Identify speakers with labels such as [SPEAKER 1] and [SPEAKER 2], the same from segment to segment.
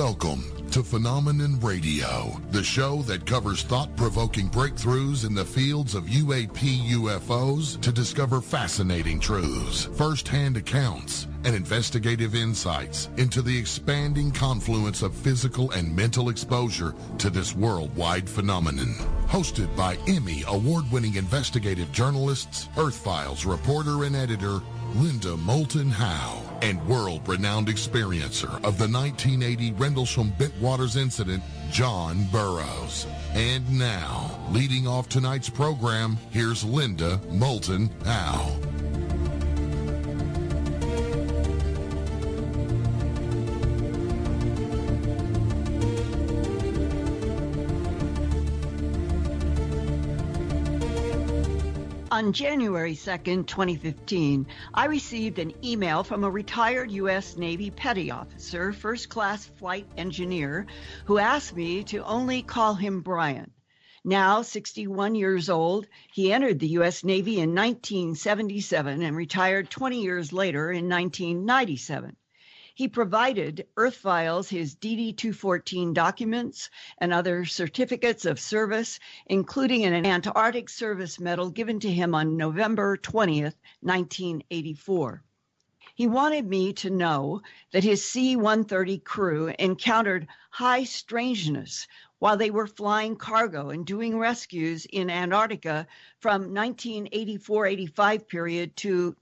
[SPEAKER 1] Welcome to Phenomenon Radio, the show that covers thought-provoking breakthroughs in the fields of UAP UFOs to discover fascinating truths, first-hand accounts, and investigative insights into the expanding confluence of physical and mental exposure to this worldwide phenomenon. Hosted by Emmy award-winning investigative journalists, Earth Files reporter and editor, Linda Moulton Howe, and world-renowned experiencer of the 1980 Rendlesham Bentwaters incident, John Burroughs. And now, leading off tonight's program, here's Linda Moulton Howe.
[SPEAKER 2] On January 2nd, 2015, I received an email from a retired U.S. Navy petty officer, first-class flight engineer, who asked me to only call him Brian. Now 61 years old, he entered the U.S. Navy in 1977 and retired 20 years later in 1997. He provided Earth Files his DD-214 documents and other certificates of service, including an Antarctic Service Medal given to him on November 20th, 1984. He wanted me to know that his C-130 crew encountered high strangeness while they were flying cargo and doing rescues in Antarctica from 1984-85 period to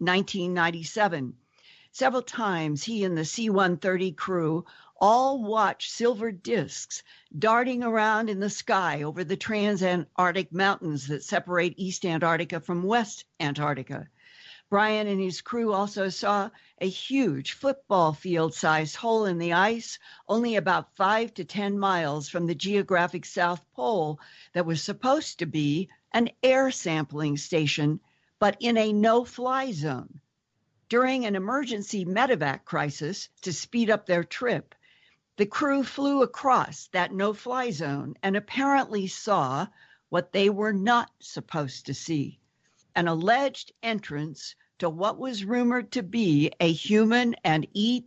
[SPEAKER 2] 1997. Several times he and the C-130 crew all watched silver discs darting around in the sky over the Transantarctic Mountains that separate East Antarctica from West Antarctica. Brian and his crew also saw a huge football field-sized hole in the ice only about 5 to 10 miles from the geographic South Pole that was supposed to be an air sampling station, but in a no-fly zone. During an emergency medevac crisis to speed up their trip, the crew flew across that no-fly zone and apparently saw what they were not supposed to see, an alleged entrance to what was rumored to be a human and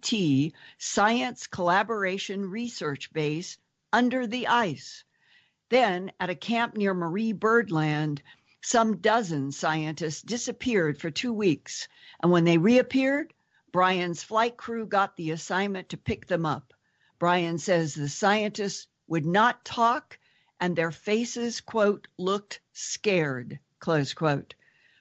[SPEAKER 2] ET science collaboration research base under the ice. Then, at a camp near Marie Birdland, some dozen scientists disappeared for 2 weeks, and when they reappeared, Brian's flight crew got the assignment to pick them up. Brian says the scientists would not talk, and their faces, quote, looked scared, close quote.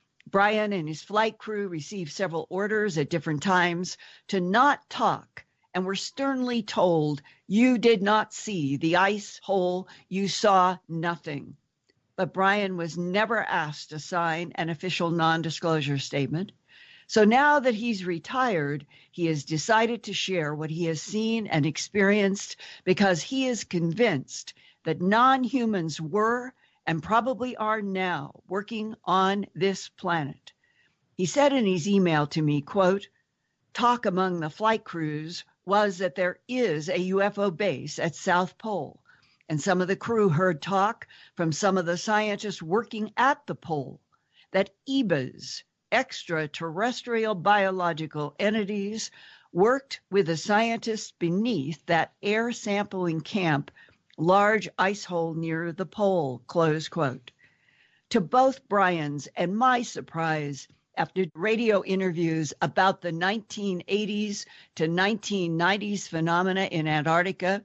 [SPEAKER 2] Brian and his flight crew received several orders at different times to not talk, and were sternly told, "You did not see the ice hole, you saw nothing." But Brian was never asked to sign an official non-disclosure statement. So now that he's retired, he has decided to share what he has seen and experienced because he is convinced that non-humans were and probably are now working on this planet. He said in his email to me, quote, "Talk among the flight crews was that there is a UFO base at South Pole. And some of the crew heard talk from some of the scientists working at the pole that EBAs, extraterrestrial biological entities, worked with the scientists beneath that air sampling camp, large ice hole near the pole," close quote. To both Brian's and my surprise, after radio interviews about the 1980s to 1990s phenomena in Antarctica,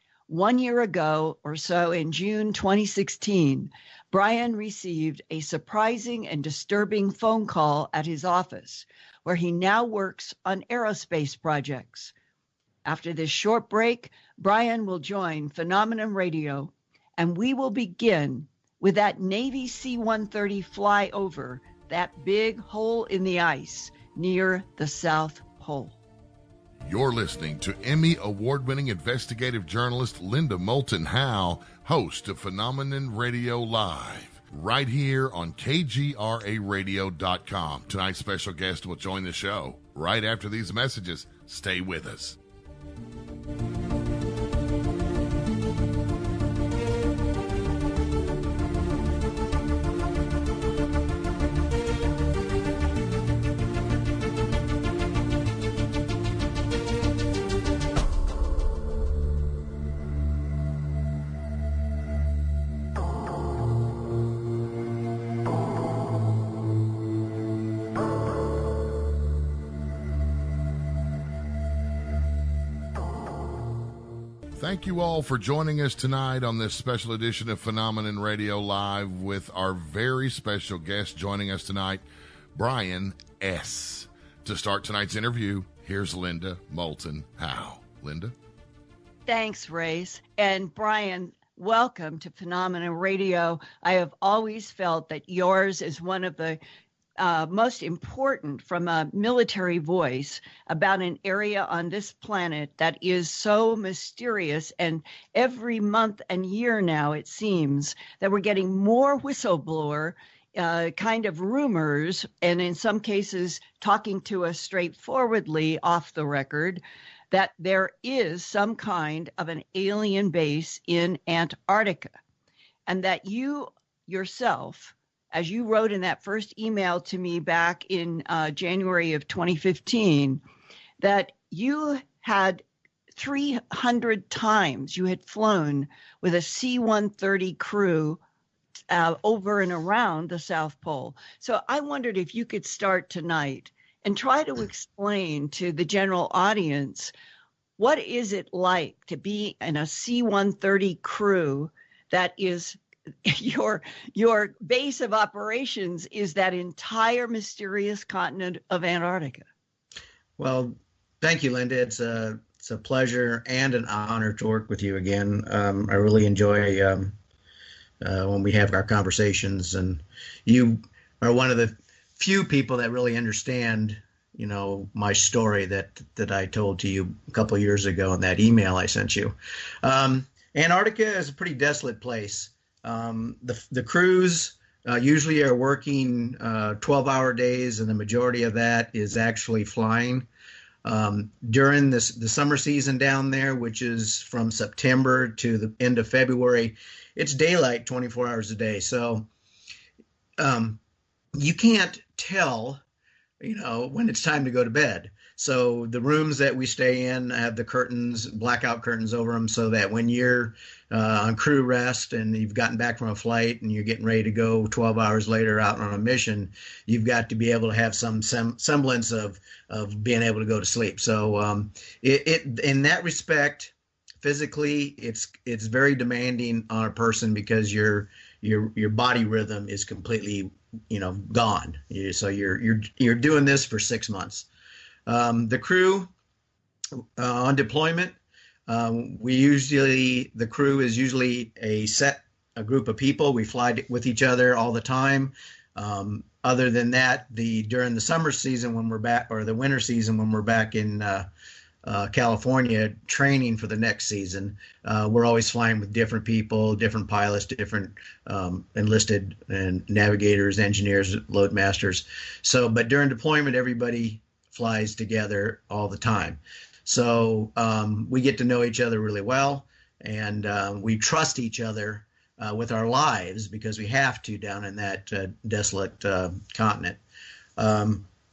[SPEAKER 2] 1 year ago or so, in June 2016, Brian received a surprising and disturbing phone call at his office, where he now works on aerospace projects. After this short break, Brian will join Phenomenon Radio, and we will begin with that Navy C-130 flyover that big hole in the ice near the South Pole.
[SPEAKER 1] You're listening to Emmy award-winning investigative journalist Linda Moulton Howe, host of Phenomenon Radio Live, right here on KGRAradio.com. Tonight's special guest will join the show right after these messages. Stay with us. Thank you all for joining us tonight on this special edition of Phenomenon Radio Live with our very special guest joining us tonight, Brian S. To start tonight's interview, here's Linda Moulton Howe. Linda?
[SPEAKER 2] Thanks, Race. And Brian, welcome to Phenomenon Radio. I have always felt that yours is one of the most important from a military voice about an area on this planet that is so mysterious. And every month and year now, it seems that we're getting more whistleblower kind of rumors, and in some cases talking to us straightforwardly off the record, that there is some kind of an alien base in Antarctica, and that you yourself, as you wrote in that first email to me back in January of 2015, that you had 300 times you had flown with a C-130 crew over and around the South Pole. So I wondered if you could start tonight and try to explain to the general audience, what is it like to be in a C-130 crew that is your base of operations is that entire mysterious continent of Antarctica?
[SPEAKER 3] Well, thank you, Linda. It's a pleasure and an honor to work with you again. I really enjoy when we have our conversations, and you are one of the few people that really understand, my story that I told to you a couple of years ago in that email I sent you. Antarctica is a pretty desolate place. The crews usually are working 12-hour days, and the majority of that is actually flying. During the summer season down there, which is from September to the end of February, it's daylight 24 hours a day. So you can't tell, when it's time to go to bed. So the rooms that we stay in have the curtains, blackout curtains over them, so that when you're on crew rest and you've gotten back from a flight and you're getting ready to go 12 hours later out on a mission, you've got to be able to have some semblance of being able to go to sleep. So it in that respect, physically, it's very demanding on a person, because your body rhythm is completely gone. So you're doing this for 6 months. The crew on deployment, the crew is usually a group of people. We fly with each other all the time. Other than that, during the summer season when we're back, or the winter season when we're back in California training for the next season, we're always flying with different people, different pilots, different enlisted and navigators, engineers, load masters. So, but during deployment, everybody flies together all the time. So we get to know each other really well, and we trust each other with our lives, because we have to down in that desolate continent. A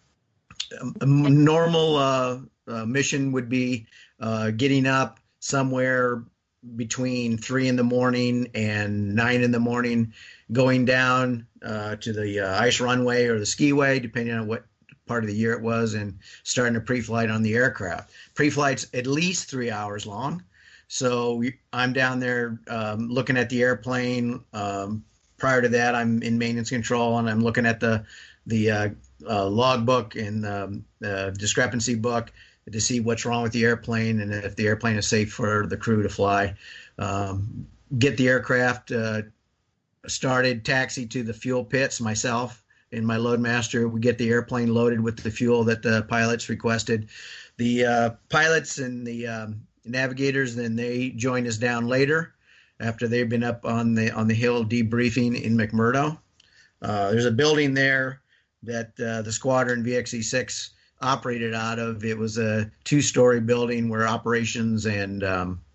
[SPEAKER 3] normal mission would be getting up somewhere between 3 a.m. and 9 a.m, going down to the ice runway or the skiway, depending on what part of the year it was, and starting a pre-flight on the aircraft. Pre-flight's at least 3 hours long. So I'm down there looking at the airplane. Prior to that, I'm in maintenance control, and I'm looking at the log book and the discrepancy book to see what's wrong with the airplane and if the airplane is safe for the crew to fly. Get the aircraft started, taxi to the fuel pits myself and my load master. We get the airplane loaded with the fuel that the pilots requested. The pilots and the navigators, then they join us down later after they've been up on the hill debriefing in McMurdo. There's a building there that the squadron VXE-6 operated out of. It was a 2-story building where operations and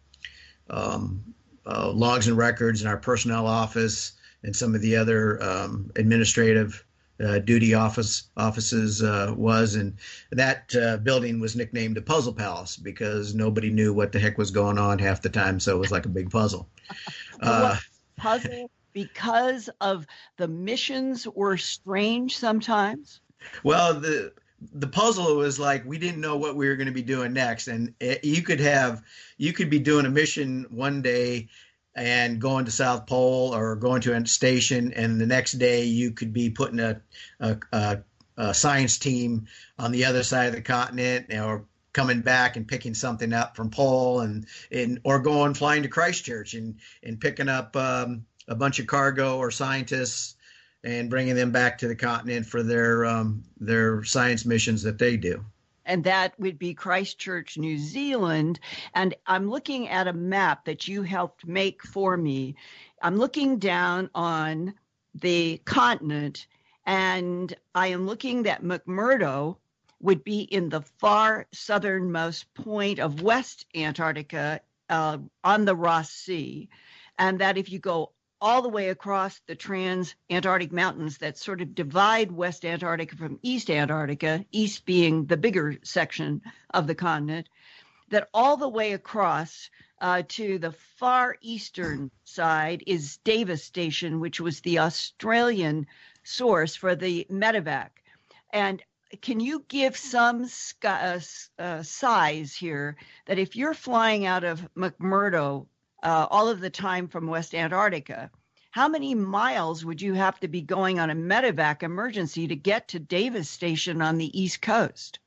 [SPEAKER 3] logs and records and our personnel office and some of the other administrative duty offices was, and that building was nicknamed the Puzzle Palace because nobody knew what the heck was going on half the time, so it was like a big puzzle.
[SPEAKER 2] Puzzle because of the missions were strange sometimes?
[SPEAKER 3] Well, the puzzle was like we didn't know what we were going to be doing next, and you could be doing a mission one day and going to South Pole or going to a station, and the next day you could be putting a science team on the other side of the continent, or coming back and picking something up from Pole, or flying to Christchurch and picking up a bunch of cargo or scientists and bringing them back to the continent for their science missions that they do.
[SPEAKER 2] And that would be Christchurch, New Zealand. And I'm looking at a map that you helped make for me. I'm looking down on the continent, and I am looking that McMurdo would be in the far southernmost point of West Antarctica on the Ross Sea. And that if you go all the way across the trans-Antarctic mountains that sort of divide West Antarctica from East Antarctica, East being the bigger section of the continent, that all the way across to the far eastern side is Davis Station, which was the Australian source for the medevac. And can you give some size here that if you're flying out of McMurdo all of the time from West Antarctica, how many miles would you have to be going on a medevac emergency to get to Davis Station on the East Coast?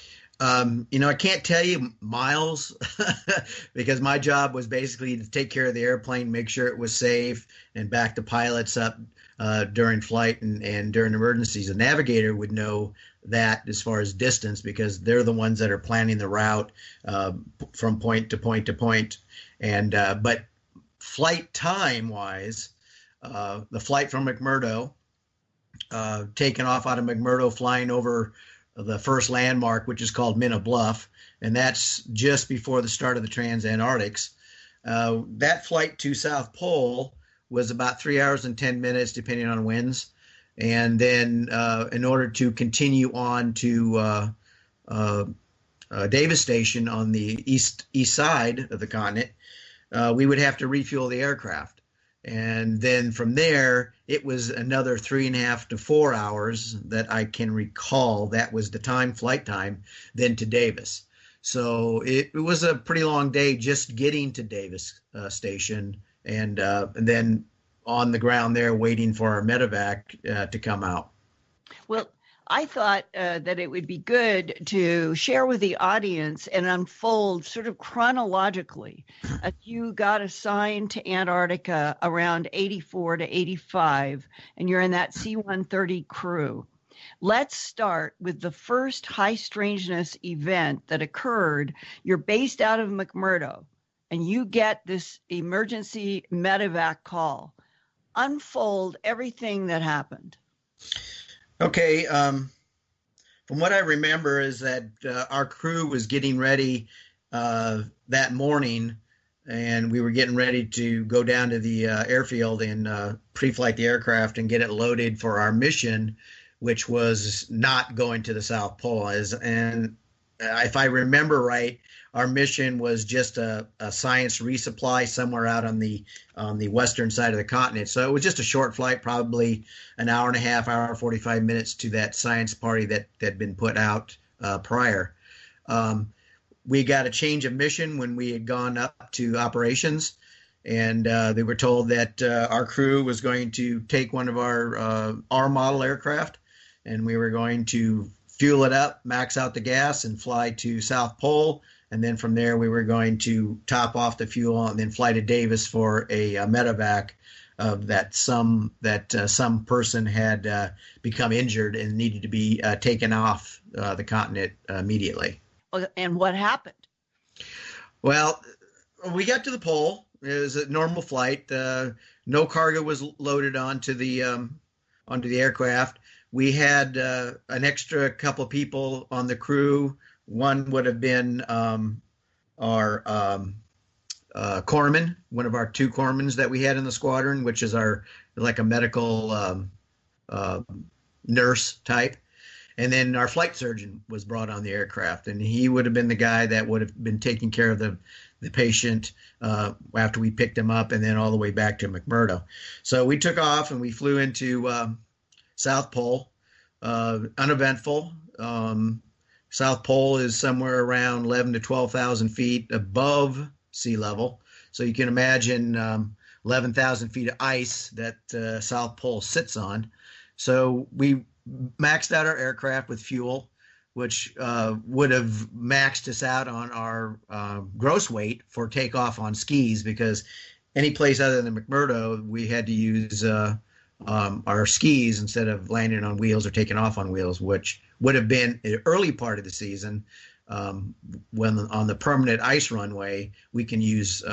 [SPEAKER 3] I can't tell you miles because my job was basically to take care of the airplane, make sure it was safe, and back the pilots up during flight and during emergencies. A navigator would know that as far as distance because they're the ones that are planning the route from point to point to point. But flight time wise, the flight from McMurdo, taking off out of McMurdo, flying over the first landmark, which is called Minna Bluff, and that's just before the start of the Transantarctics. That flight to South Pole was about 3 hours and 10 minutes, depending on winds. And then in order to continue on to Davis Station on the east side of the continent, we would have to refuel the aircraft. And then from there, it was another 3.5 to 4 hours that I can recall. That was the flight time, then to Davis. So it was a pretty long day just getting to Davis Station and then on the ground there waiting for our medevac to come out.
[SPEAKER 2] Well, I thought that it would be good to share with the audience and unfold sort of chronologically. You got assigned to Antarctica around 84 to 85, and you're in that C-130 crew. Let's start with the first high strangeness event that occurred. You're based out of McMurdo, and you get this emergency medevac call. Unfold everything that happened.
[SPEAKER 3] Okay. From what I remember is that our crew was getting ready that morning, and we were getting ready to go down to the airfield and pre-flight the aircraft and get it loaded for our mission, which was not going to the South Pole. And if I remember right, our mission was just a science resupply somewhere out on the western side of the continent. So it was just a short flight, probably an hour and a half, hour, 45 minutes to that science party that had been put out prior. We got a change of mission when we had gone up to operations, and they were told that our crew was going to take one of our model aircraft, and we were going to fuel it up, max out the gas, and fly to South Pole. And then from there, we were going to top off the fuel and then fly to Davis for a medevac of that some person had become injured and needed to be taken off the continent immediately.
[SPEAKER 2] And what happened?
[SPEAKER 3] Well, we got to the pole. It was a normal flight. No cargo was loaded onto the aircraft. We had an extra couple people on the crew. One would have been our corpsman, one of our two corpsmen that we had in the squadron, which is like a medical nurse type. And then our flight surgeon was brought on the aircraft, and he would have been the guy that would have been taking care of the patient after we picked him up and then all the way back to McMurdo. So we took off and we flew into South Pole. uneventful. South Pole is somewhere around 11 to 12,000 feet above sea level. So you can imagine 11,000 feet of ice that South Pole sits on. So we maxed out our aircraft with fuel, which would have maxed us out on our gross weight for takeoff on skis, because any place other than McMurdo, we had to use our skis instead of landing on wheels or taking off on wheels, which would have been the early part of the season. When on the permanent ice runway, we can use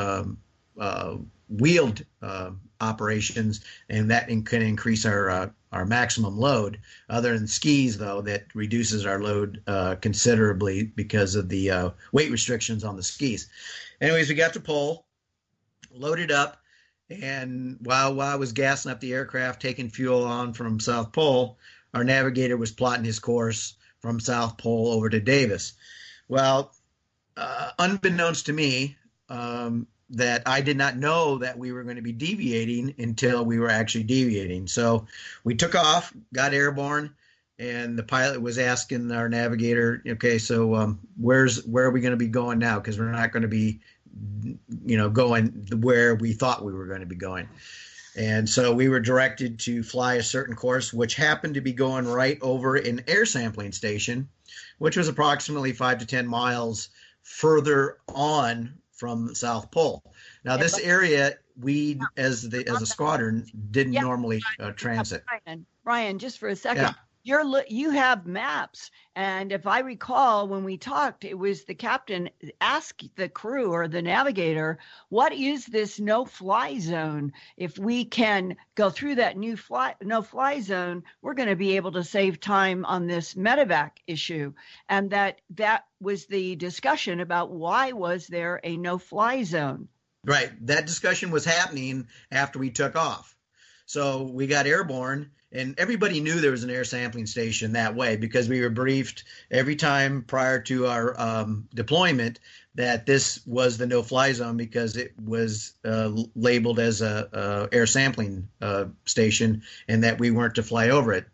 [SPEAKER 3] wheeled operations, and that can increase our maximum load. Other than skis, though, that reduces our load considerably because of the weight restrictions on the skis. Anyways, we got to Pole, loaded up, and while I was gassing up the aircraft, taking fuel on from South Pole, our navigator was plotting his course from South Pole over to Davis. Well, unbeknownst to me, that I did not know that we were going to be deviating until we were actually deviating. So we took off, got airborne, and the pilot was asking our navigator, okay, so where are we going to be going now? Because we're not going to be, going where we thought we were going to be going. And so we were directed to fly a certain course, which happened to be going right over an air sampling station, which was approximately 5 to 10 miles further on from the South Pole. Now, this area, we, as a squadron, didn't normally transit.
[SPEAKER 2] Brian, just for a second. Yeah. You have maps, and if I recall, when we talked, it was the captain asked the crew or the navigator, what is this no-fly zone? If we can go through that no-fly zone, we're going to be able to save time on this medevac issue. And that was the discussion about why was there a no-fly zone.
[SPEAKER 3] Right. That discussion was happening after we took off. So we got airborne, and everybody knew there was an air sampling station that way, because we were briefed every time prior to our deployment that this was the no-fly zone, because it was labeled as a air sampling station, and that we weren't to fly over it.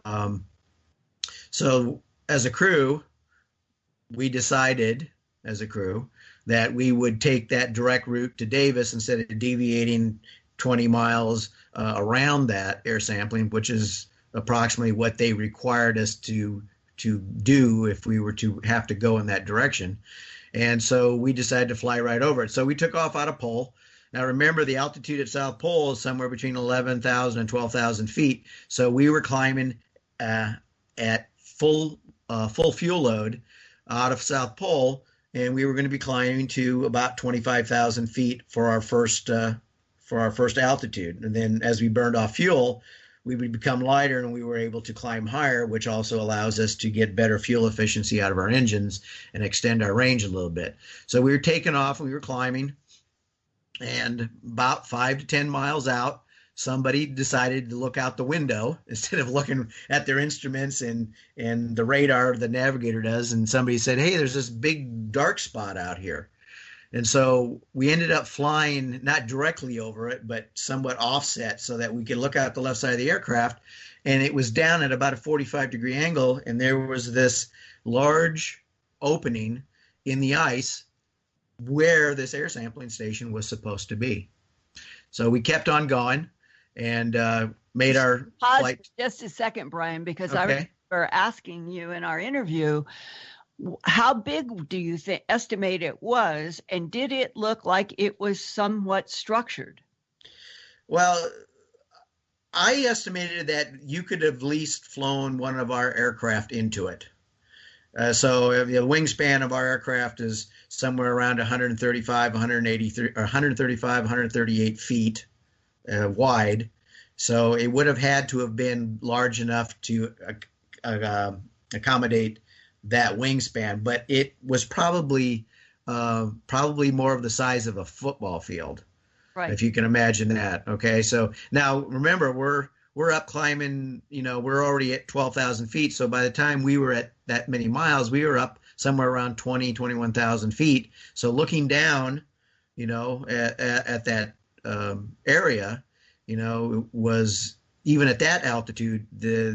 [SPEAKER 3] So as a crew, we decided that we would take that direct route to Davis instead of deviating 20 miles around that air sampling, which is approximately what they required us to do if we were to have to go in that direction. And so we decided to fly right over it. So we took off out of Pole. Now, remember, the altitude at South Pole is somewhere between 11,000 and 12,000 feet. So we were climbing at full fuel load out of South Pole, and we were going to be climbing to about 25,000 feet for our first altitude. And then as we burned off fuel, we would become lighter, and we were able to climb higher, which also allows us to get better fuel efficiency out of our engines and extend our range a little bit. So we were taking off, and we were climbing, and about 5 to 10 miles out, somebody decided to look out the window instead of looking at their instruments and the radar the navigator does. And somebody said, hey, there's this big dark spot out here. And so we ended up flying not directly over it, but somewhat offset so that we could look out the left side of the aircraft. And it was down at about a 45-degree angle, and there was this large opening in the ice where this air sampling station was supposed to be. So we kept on going and made our flight.
[SPEAKER 2] Just a second, Brian, because I remember asking you in our interview, how big do you estimate it was, and did it look like it was somewhat structured?
[SPEAKER 3] Well, I estimated that you could have at least flown one of our aircraft into it. So the wingspan of our aircraft is somewhere around 138 feet wide. So it would have had to have been large enough to accommodate that wingspan, but it was probably more of the size of a football field, right? If you can imagine that. Okay, so now remember, we're up climbing. We're already at 12,000 feet. So by the time we were at that many miles, we were up somewhere around 21,000 feet. So looking down, at that area, was even at that altitude,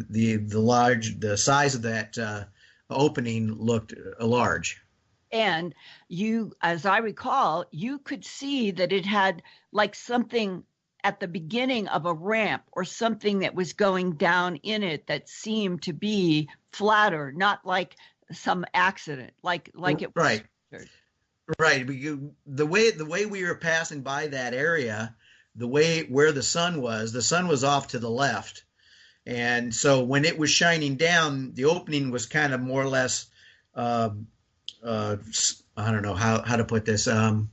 [SPEAKER 3] the size of that opening looked large.
[SPEAKER 2] And you, as I recall, you could see that it had like something at the beginning of a ramp or something that was going down in it that seemed to be flatter, not like some accident, like it was.
[SPEAKER 3] Right. The way we were passing by that area, the way where the sun was off to the left. And so when it was shining down, the opening was kind of more or less, I don't know how to put this, in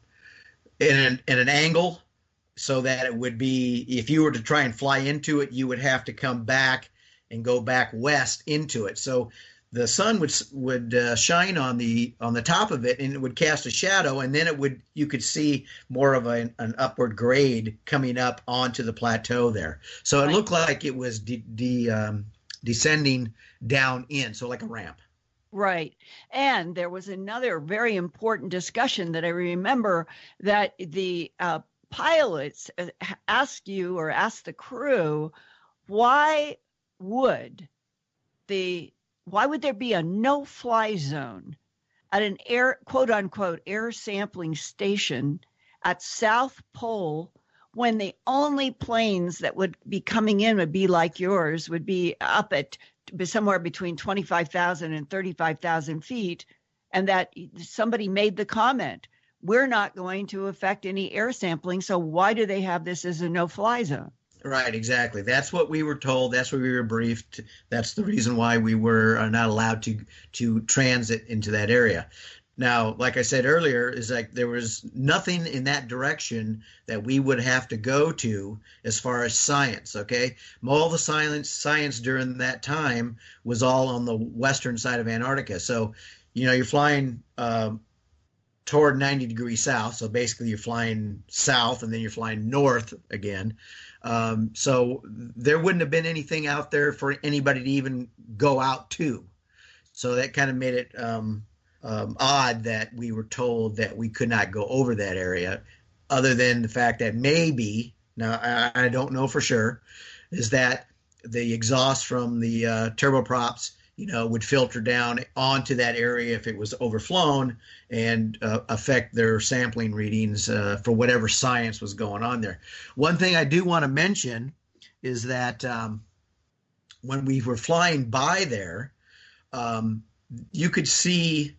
[SPEAKER 3] an angle, so that it would be, if you were to try and fly into it, you would have to come back and go back west into it. So the sun would shine on the top of it, and it would cast a shadow, and then you could see more of an upward grade coming up onto the plateau there. So it looked like it was descending down in, so like a ramp.
[SPEAKER 2] Right. And there was another very important discussion that I remember, that the pilots asked the crew, why would there be a no-fly zone at an quote unquote air sampling station at South Pole, when the only planes that would be coming in would be like yours, would be up at somewhere between 25,000 and 35,000 feet, and that somebody made the comment, we're not going to affect any air sampling, so why do they have this as a no-fly zone?
[SPEAKER 3] Right, exactly. That's what we were told. That's what we were briefed. That's the reason why we were not allowed to transit into that area. Now, like I said earlier, is like there was nothing in that direction that we would have to go to as far as science, okay? All the science during that time was all on the western side of Antarctica. So, you're flying toward 90 degrees south. So basically you're flying south and then you're flying north again. So there wouldn't have been anything out there for anybody to even go out to. So that kind of made it odd that we were told that we could not go over that area, other than the fact that maybe, now I don't know for sure, is that the exhaust from the turboprops, would filter down onto that area if it was overflown and affect their sampling readings for whatever science was going on there. One thing I do want to mention is that when we were flying by there, you could see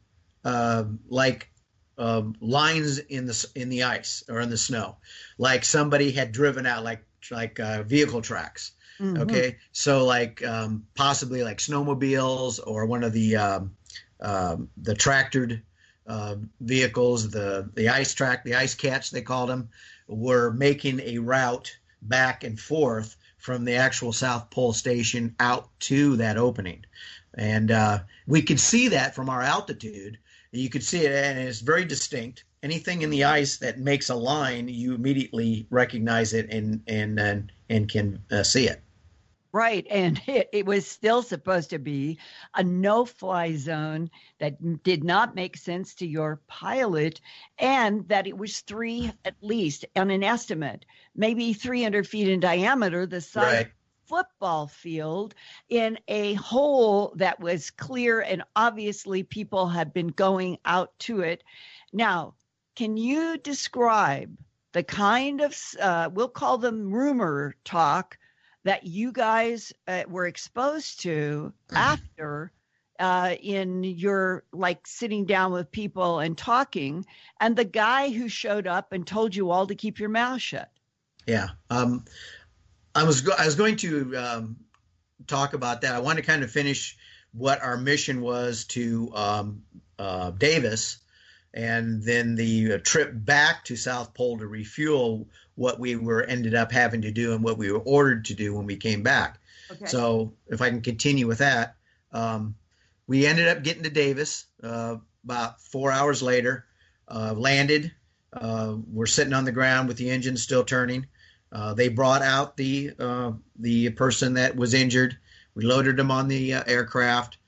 [SPEAKER 3] lines in the ice or in the snow, like somebody had driven out, like vehicle tracks. Mm-hmm. Okay, so possibly like snowmobiles or one of the tractored vehicles, the ice cats they called them, were making a route back and forth from the actual South Pole station out to that opening, and we could see that from our altitude. You could see it, and it's very distinct. Anything in the ice that makes a line, you immediately recognize it and can see it.
[SPEAKER 2] Right. And it was still supposed to be a no-fly zone that did not make sense to your pilot, and that it was at least on an estimate, maybe 300 feet in diameter, the size of a football field, in a hole that was clear, and obviously people had been going out to it. Now, can you describe the kind of, we'll call them rumor talk, that you guys were exposed to after in your sitting down with people and talking, and the guy who showed up and told you all to keep your mouth shut?
[SPEAKER 3] Yeah. I was going to talk about that. I want to kind of finish what our mission was to Davis, and then the trip back to South Pole to refuel, what we ended up having to do and what we were ordered to do when we came back. Okay. So if I can continue with that, we ended up getting to Davis about 4 hours later, landed. We're sitting on the ground with the engine still turning. They brought out the person that was injured. We loaded him on the aircraft.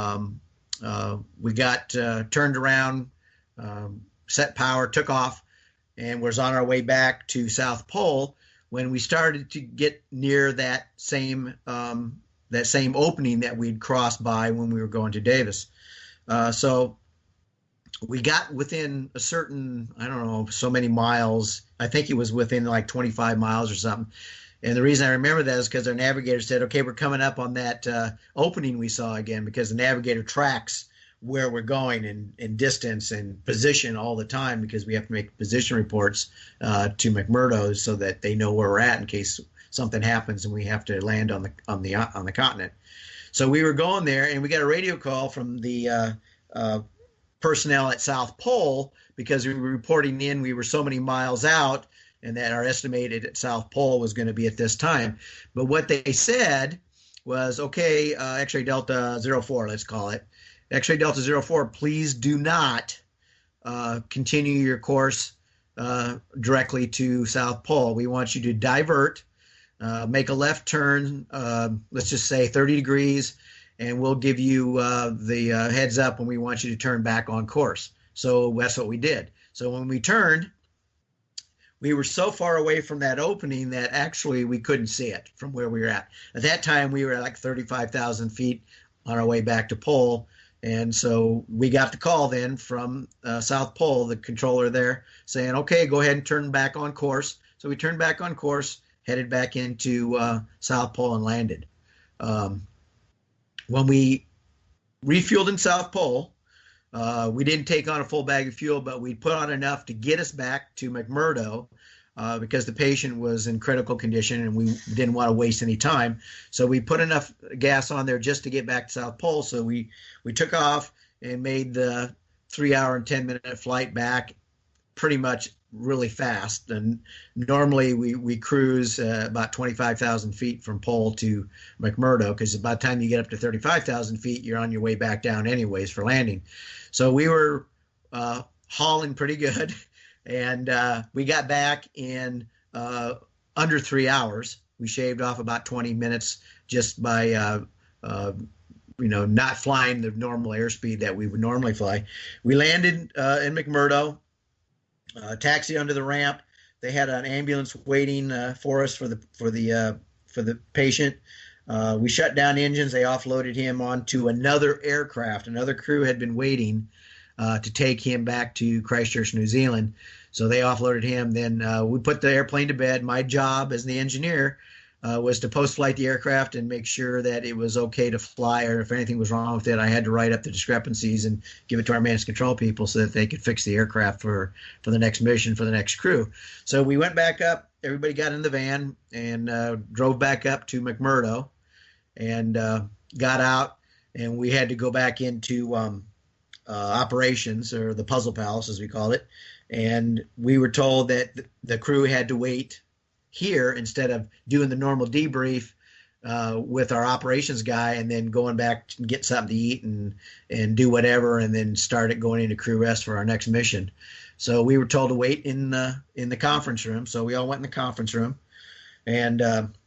[SPEAKER 3] We got turned around, set power, took off, and was on our way back to South Pole, when we started to get near that same opening that we'd crossed by when we were going to Davis. So we got within a certain, I don't know, so many miles. I think it was within like 25 miles or something. And the reason I remember that is because our navigator said, okay, we're coming up on that opening we saw again, because the navigator tracks where we're going in distance and position all the time, because we have to make position reports to McMurdo so that they know where we're at in case something happens and we have to land on the continent. So we were going there, and we got a radio call from the personnel at South Pole, because we were reporting in we were so many miles out, and that our estimated at South Pole was going to be at this time. But what they said was, okay, X-ray Delta 04, let's call it. X-ray Delta 04, please do not continue your course directly to South Pole. We want you to divert, make a left turn, let's just say 30 degrees, and we'll give you the heads up when we want you to turn back on course. So that's what we did. So when we turned, we were so far away from that opening that actually we couldn't see it from where we were at. At that time, we were at like 35,000 feet on our way back to Pole. And so we got the call then from South Pole, the controller there, saying, okay, go ahead and turn back on course. So we turned back on course, headed back into South Pole, and landed. When we refueled in South Pole, we didn't take on a full bag of fuel, but we put on enough to get us back to McMurdo because the patient was in critical condition and we didn't want to waste any time. So we put enough gas on there just to get back to South Pole. So we took off and made the 3-hour and 10-minute flight back pretty much really fast. And normally we cruise about 25,000 feet from Pole to McMurdo, because by the time you get up to 35,000 feet, you're on your way back down anyways for landing. So we were hauling pretty good, and we got back in under 3 hours. We shaved off about 20 minutes just by not flying the normal airspeed that we would normally fly. We landed in McMurdo, taxi under the ramp. They had an ambulance waiting for us for the patient. We shut down engines. They offloaded him onto another aircraft. Another crew had been waiting to take him back to Christchurch, New Zealand. So they offloaded him. Then we put the airplane to bed. My job as the engineer was to post-flight the aircraft and make sure that it was okay to fly, or if anything was wrong with it, I had to write up the discrepancies and give it to our managed control people so that they could fix the aircraft for the next mission, for the next crew. So we went back up. Everybody got in the van and drove back up to McMurdo and got out, and we had to go back into operations, or the Puzzle Palace as we call it. And we were told that the crew had to wait here instead of doing the normal debrief with our operations guy and then going back and get something to eat and do whatever, and then start going into crew rest for our next mission. So we were told to wait in the conference room. So we all went in the conference room, and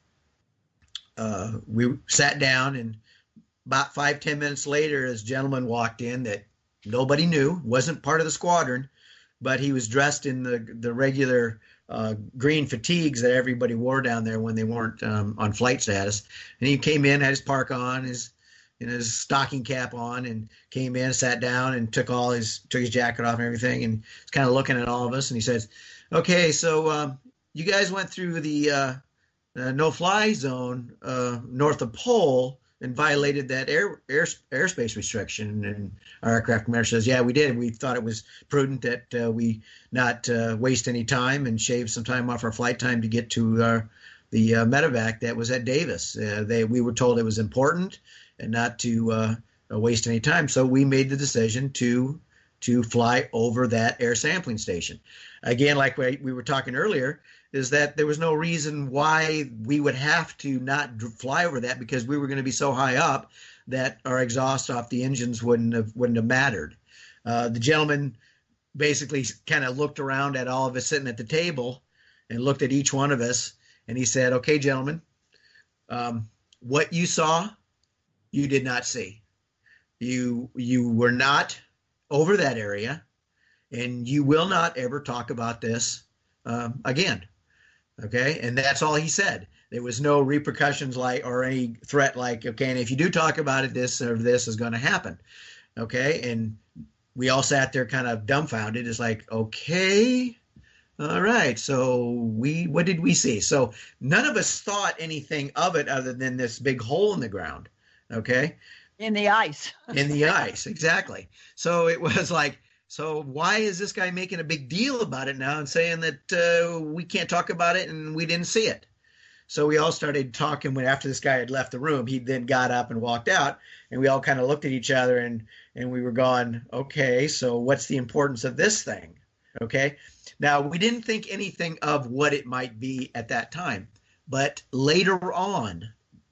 [SPEAKER 3] we sat down, and about 5-10 minutes later, this gentleman walked in that nobody knew, wasn't part of the squadron, but he was dressed in the regular green fatigues that everybody wore down there when they weren't on flight status. And he came in, had his park on, his stocking cap on, and came in, sat down, and took his jacket off and everything, and was kind of looking at all of us. And he says, "Okay, so you guys went through the no-fly zone north of Pole and violated that airspace restriction." And our aircraft commander says, "Yeah, we did. We thought it was prudent that we not waste any time and shave some time off our flight time to get to the medevac that was at Davis. We were told it was important and not to waste any time. So we made the decision to fly over that air sampling station." Again, like we were talking earlier, is that there was no reason why we would have to not fly over that, because we were going to be so high up that our exhaust off the engines wouldn't have mattered. The gentleman basically kind of looked around at all of us sitting at the table and looked at each one of us, and he said, "Okay, gentlemen, what you saw, you did not see. You were not over that area, and you will not ever talk about this again. Okay. And that's all he said. There was no repercussions like, or any threat like, okay, and if you do talk about it, this or this is going to happen. Okay. And we all sat there kind of dumbfounded. It's like, okay, all right. So what did we see? So none of us thought anything of it other than this big hole in the ground. Okay.
[SPEAKER 2] In the ice.
[SPEAKER 3] In the ice. Exactly. So it was like, so why is this guy making a big deal about it now and saying that we can't talk about it and we didn't see it? So we all started talking when after this guy had left the room. He then got up and walked out, and we all kind of looked at each other and we were going, okay, so what's the importance of this thing? Okay. Now, we didn't think anything of what it might be at that time, but later on,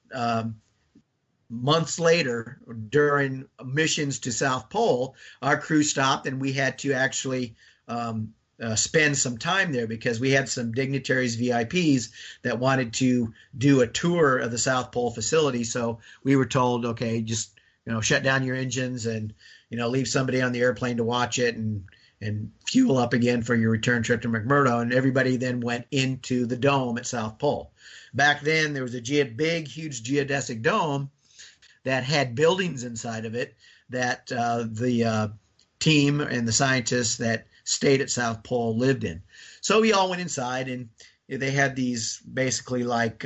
[SPEAKER 3] months later, during missions to South Pole, our crew stopped and we had to actually spend some time there because we had some dignitaries, VIPs, that wanted to do a tour of the South Pole facility. So we were told, okay, just shut down your engines and leave somebody on the airplane to watch it and fuel up again for your return trip to McMurdo. And everybody then went into the dome at South Pole. Back then, there was a big, huge geodesic dome that had buildings inside of it that the team and the scientists that stayed at South Pole lived in. So we all went inside, and they had these basically like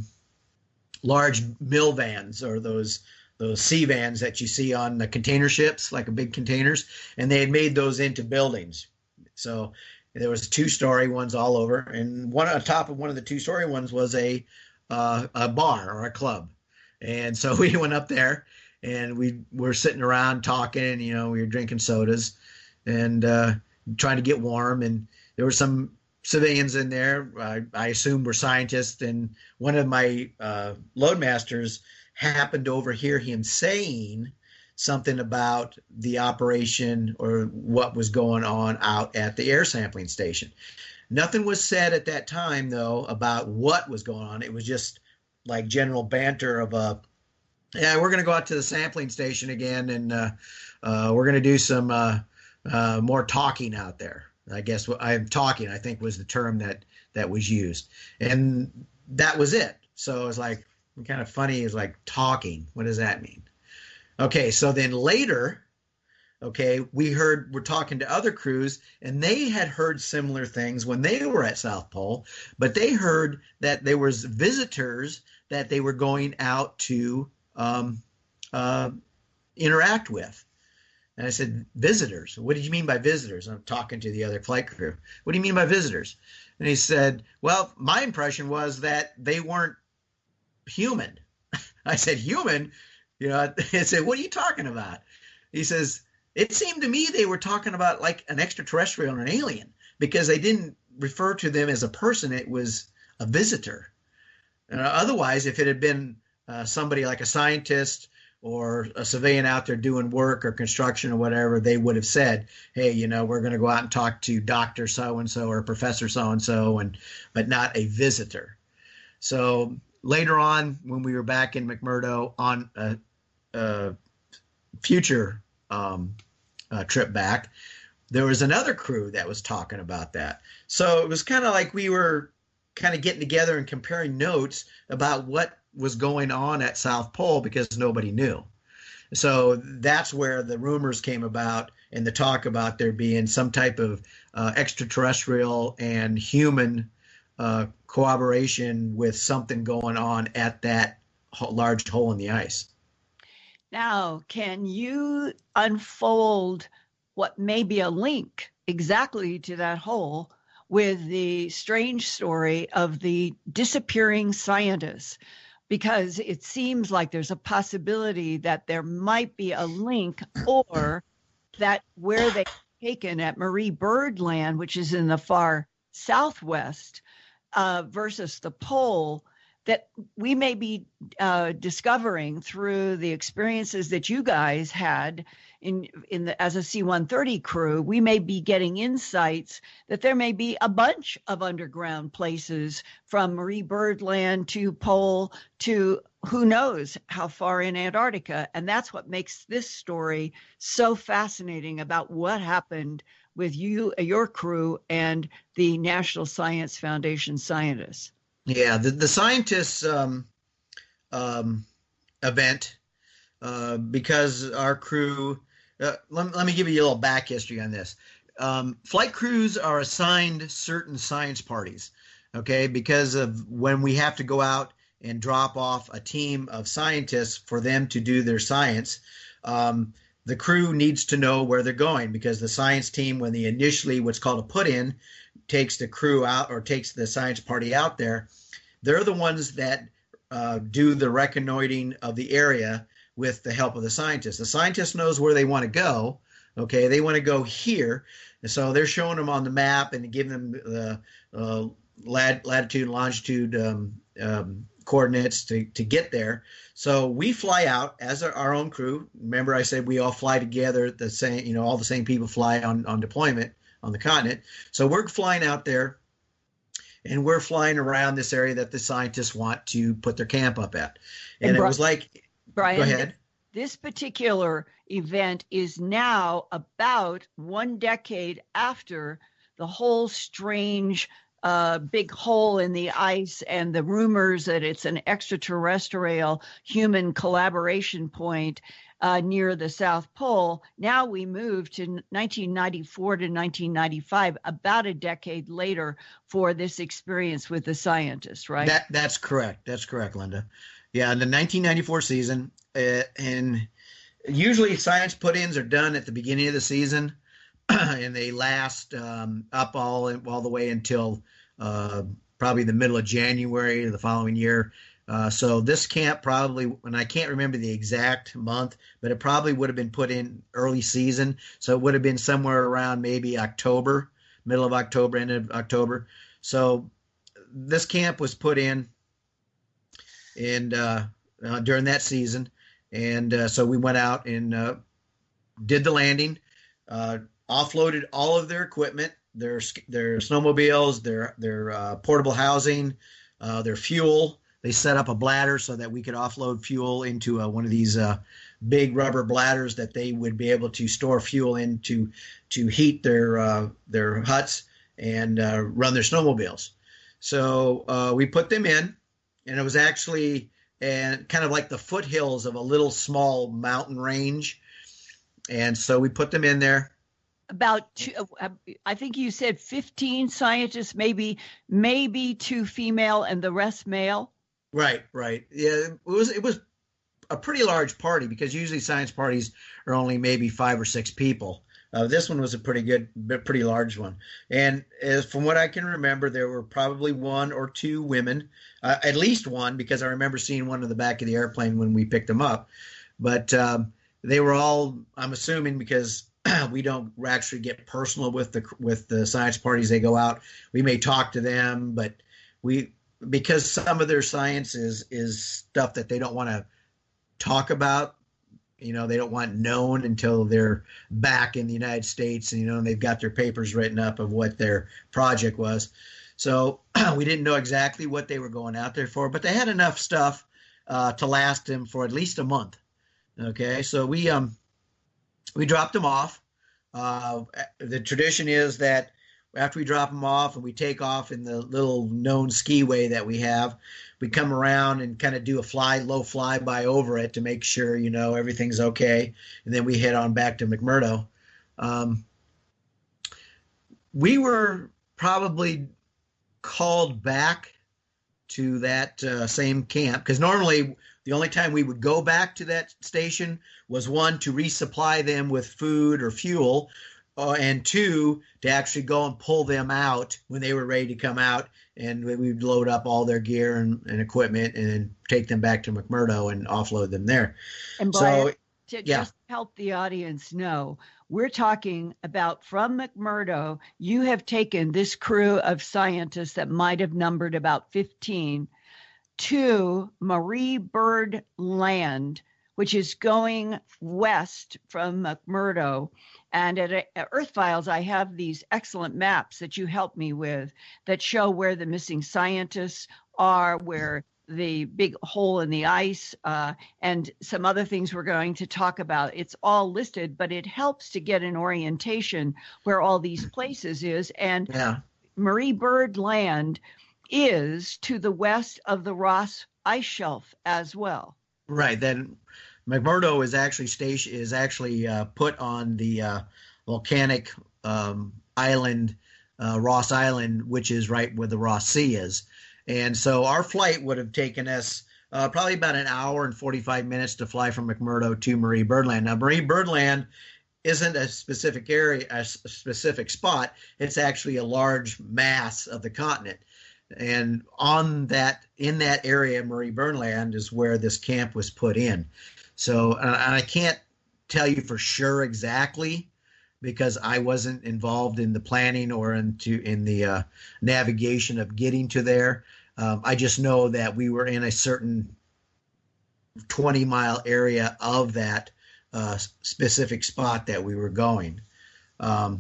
[SPEAKER 3] large mill vans, or those sea vans that you see on the container ships, like big containers, and they had made those into buildings. So there was 2-story ones all over, and one on top of one of the 2-story ones was a bar or a club. And so we went up there, and we were sitting around talking, we were drinking sodas and trying to get warm. And there were some civilians in there, I assume were scientists. And one of my loadmasters happened to overhear him saying something about the operation or what was going on out at the air sampling station. Nothing was said at that time, though, about what was going on. It was just like general banter of we're going to go out to the sampling station again, and we're going to do some more talking out there. I guess what I'm talking, I think, was the term that was used, and that was it. So it was like kind of funny. It's like talking. What does that mean? Okay, so then later, we're talking to other crews, and they had heard similar things when they were at South Pole, but they heard that there was visitors that they were going out to interact with. And I said, visitors? What did you mean by visitors? I'm talking to the other flight crew. What do you mean by visitors? And he said, well, my impression was that they weren't human. I said, human? I said, what are you talking about? He says, it seemed to me they were talking about like an extraterrestrial or an alien, because they didn't refer to them as a person. It was a visitor. Otherwise, if it had been somebody like a scientist or a civilian out there doing work or construction or whatever, they would have said, hey, we're going to go out and talk to Dr. So-and-so or Professor so-and-so, but not a visitor. So later on, when we were back in McMurdo on a future trip back, there was another crew that was talking about that. So it was kind of like we were kind of getting together and comparing notes about what was going on at South Pole, because nobody knew. So that's where the rumors came about, and the talk about there being some type of extraterrestrial and human cooperation with something going on at that large hole in the ice.
[SPEAKER 2] Now, can you unfold what may be a link exactly to that hole with the strange story of the disappearing scientists? Because it seems like there's a possibility that there might be a link, or that where they're taken at Marie Byrd Land, which is in the far southwest, versus the pole, that we may be discovering through the experiences that you guys had as a C-130 crew. We may be getting insights that there may be a bunch of underground places from Marie Byrd Land to Pole to who knows how far in Antarctica. And that's what makes this story so fascinating about what happened with your crew and the National Science Foundation scientists.
[SPEAKER 3] Yeah, the scientists event, because our crew, let me give you a little back history on this. Flight crews are assigned certain science parties, okay, because of when we have to go out and drop off a team of scientists for them to do their science. The crew needs to know where they're going, because the science team, when they initially, what's called a put-in, takes the crew out or takes the science party out there, they're the ones that do the reconnoitering of the area with the help of the scientists. The scientist knows where they want to go. Okay, they want to go here, and so they're showing them on the map and giving them the latitude and longitude coordinates to get there. So we fly out as our own crew. Remember, I said we all fly together. The same, all the same people fly on deployment on the continent. So we're flying out there, and we're flying around this area that the scientists want to put their camp up at. And it was like,
[SPEAKER 2] Brian,
[SPEAKER 3] go ahead.
[SPEAKER 2] This particular event is now about 1 decade after the whole strange big hole in the ice and the rumors that it's an extraterrestrial human collaboration point near the South Pole. Now we move to 1994 to 1995, about a decade later, for this experience with the scientists, right?
[SPEAKER 3] That's correct. That's correct, Linda. Yeah, in the 1994 season, and usually science put-ins are done at the beginning of the season, and they last up all the way until probably the middle of January of the following year. So this camp probably, and I can't remember the exact month, but it probably would have been put in early season. So it would have been somewhere around maybe October, middle of October, end of October. So this camp was put in during that season. And so we went out and did the landing, offloaded all of their equipment, their snowmobiles, their portable housing, their fuel. They set up a bladder so that we could offload fuel into one of these big rubber bladders that they would be able to store fuel in to heat their huts and run their snowmobiles. So we put them in, and it was actually kind of like the foothills of a little small mountain range. And so we put them in there.
[SPEAKER 2] About I think you said 15 scientists, maybe 2 female and the rest male.
[SPEAKER 3] Right. Yeah, it was a pretty large party, because usually science parties are only maybe 5 or 6 people. This one was a pretty large one. And from what I can remember, there were probably 1 or 2 women, at least one, because I remember seeing one in the back of the airplane when we picked them up. But they were all, I'm assuming, because we don't actually get personal with the science parties. They go out, we may talk to them, but because some of their science is stuff that they don't want to talk about. They don't want known until they're back in the United States, and they've got their papers written up of what their project was. So we didn't know exactly what they were going out there for, but they had enough stuff to last them for at least a month. Okay, so we dropped them off. The tradition is that after we drop them off and we take off in the little known skiway that we have, we come around and kind of do a low flyby over it to make sure, everything's okay. And then we head on back to McMurdo. We were probably called back to that same camp, because normally the only time we would go back to that station was, 1, to resupply them with food or fuel, and 2, to actually go and pull them out when they were ready to come out, and we'd load up all their gear and equipment and then take them back to McMurdo and offload them there.
[SPEAKER 2] And Brian, just help the audience know, we're talking about from McMurdo, you have taken this crew of scientists that might have numbered about 15 to Marie Byrd Land, which is going west from McMurdo. And at Earth Files, I have these excellent maps that you helped me with that show where the missing scientists are, where the big hole in the ice, and some other things we're going to talk about. It's all listed, but it helps to get an orientation where all these places is. And
[SPEAKER 3] Yeah.
[SPEAKER 2] Marie Byrd Land is to the west of the Ross Ice Shelf as well.
[SPEAKER 3] Right. Then McMurdo is actually put on the volcanic island, Ross Island, which is right where the Ross Sea is. And so our flight would have taken us probably about an hour and 45 minutes to fly from McMurdo to Marie Byrd Land. Now, Marie Byrd Land isn't a specific area, a specific spot. It's actually a large mass of the continent. And in that area, Marie Byrd Land is where this camp was put in. So, and I can't tell you for sure exactly, because I wasn't involved in the planning or in the navigation of getting to there. I just know that we were in a certain 20-mile area of that specific spot that we were going. I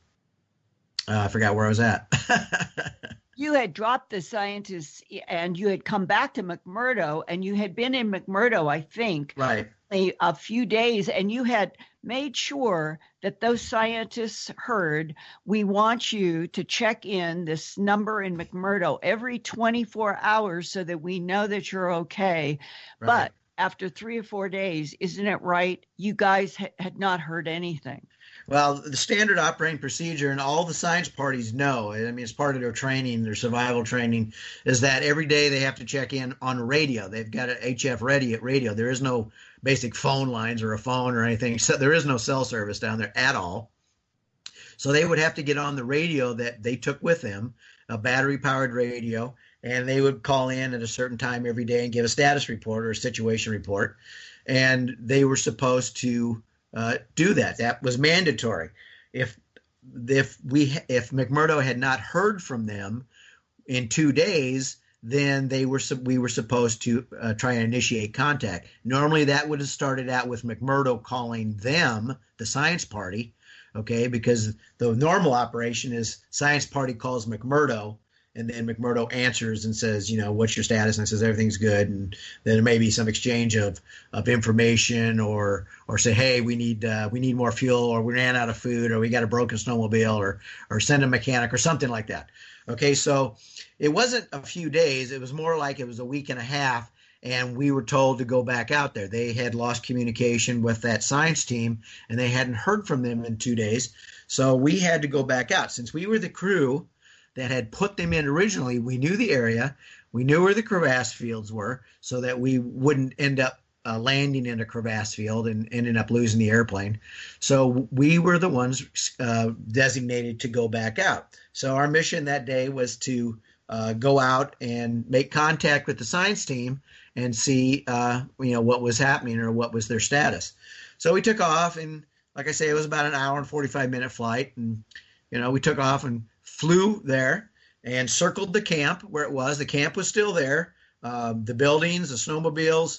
[SPEAKER 3] forgot where I was at.
[SPEAKER 2] You had dropped the scientists and you had come back to McMurdo, and you had been in McMurdo, I think,
[SPEAKER 3] right,
[SPEAKER 2] a few days, and you had made sure that those scientists heard, we want you to check in this number in McMurdo every 24 hours so that we know that you're okay.
[SPEAKER 3] right.
[SPEAKER 2] But after 3 or 4 days, isn't it right? You guys had not heard anything.
[SPEAKER 3] Well, the standard operating procedure, and all the science parties know, I mean, it's part of their training, their survival training, is that every day they have to check in on radio. They've got an HF radio. There is no basic phone lines or a phone or anything. So there is no cell service down there at all. So they would have to get on the radio that they took with them, a battery-powered radio, and they would call in at a certain time every day and give a status report or a situation report. And they were supposed to do that. That was mandatory. If McMurdo had not heard from them in 2 days, then we were supposed to try and initiate contact. Normally, that would have started out with McMurdo calling them, the science party, okay? Because the normal operation is science party calls McMurdo, and then McMurdo answers and says, what's your status? And says everything's good. And then there may be some exchange of information, or say, hey, we need more fuel, or we ran out of food, or we got a broken snowmobile, or send a mechanic or something like that. Okay, so it wasn't a few days. It was more like it was a week and a half, and we were told to go back out there. They had lost communication with that science team, and they hadn't heard from them in 2 days. So we had to go back out. Since we were the crew that had put them in originally, we knew the area, we knew where the crevasse fields were, so that we wouldn't end up landing in a crevasse field and ending up losing the airplane. So we were the ones designated to go back out. So our mission that day was to go out and make contact with the science team and see what was happening or what was their status. So we took off, and like I say, it was about an hour and 45-minute flight, and we took off and flew there and circled the camp where it was. The camp was still there. The buildings, the snowmobiles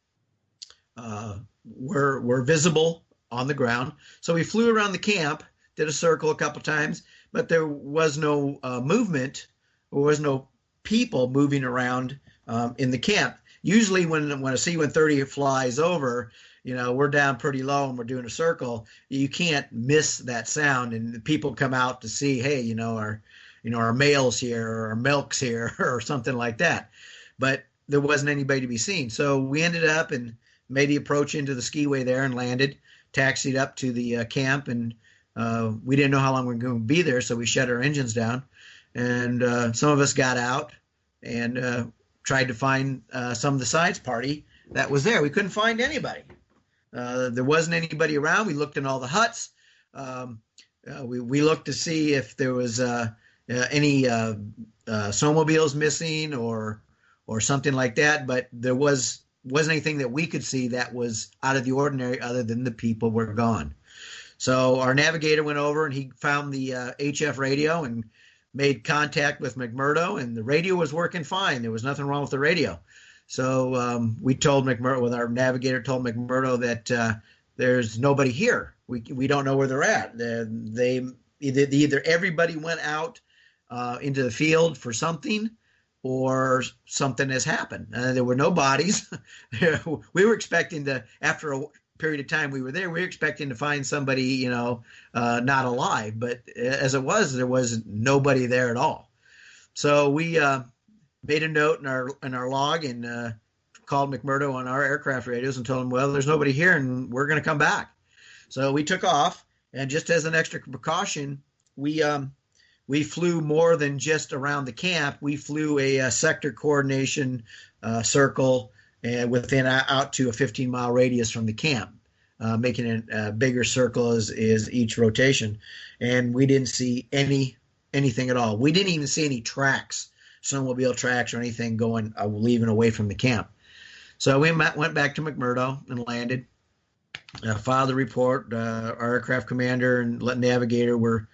[SPEAKER 3] were visible on the ground. So we flew around the camp, did a circle a couple times, but there was no movement. There was no people moving around in the camp. Usually when a C-130 flies over, we're down pretty low and we're doing a circle. You can't miss that sound, and people come out to see, hey, our mail's here or our milk's here or something like that. But there wasn't anybody to be seen. So we ended up and made the approach into the skiway there and landed, taxied up to the camp, and we didn't know how long we were going to be there, so we shut our engines down. And some of us got out and tried to find some of the science party that was there. We couldn't find anybody. There wasn't anybody around. We looked in all the huts. We looked to see if there was any snowmobiles missing or something like that, but there wasn't anything that we could see that was out of the ordinary other than the people were gone. So our navigator went over and he found the HF radio and made contact with McMurdo, and the radio was working fine. There was nothing wrong with the radio. So we told McMurdo, our navigator told McMurdo that there's nobody here. We don't know where they're at. They either everybody went out into the field for something, or something has happened. There were no bodies. We were expecting to, after a period of time we were there, we were expecting to find somebody, not alive. But as it was, there was nobody there at all. So we made a note in our log and called McMurdo on our aircraft radios and told him, well, there's nobody here and we're going to come back. So we took off, and just as an extra precaution, we flew more than just around the camp. We flew a sector coordination circle within out to a 15-mile radius from the camp, making it a bigger circle as each rotation. And we didn't see anything at all. We didn't even see any tracks, snowmobile tracks or anything going leaving away from the camp. So we went back to McMurdo and landed. Filed the report. Our aircraft commander and navigator were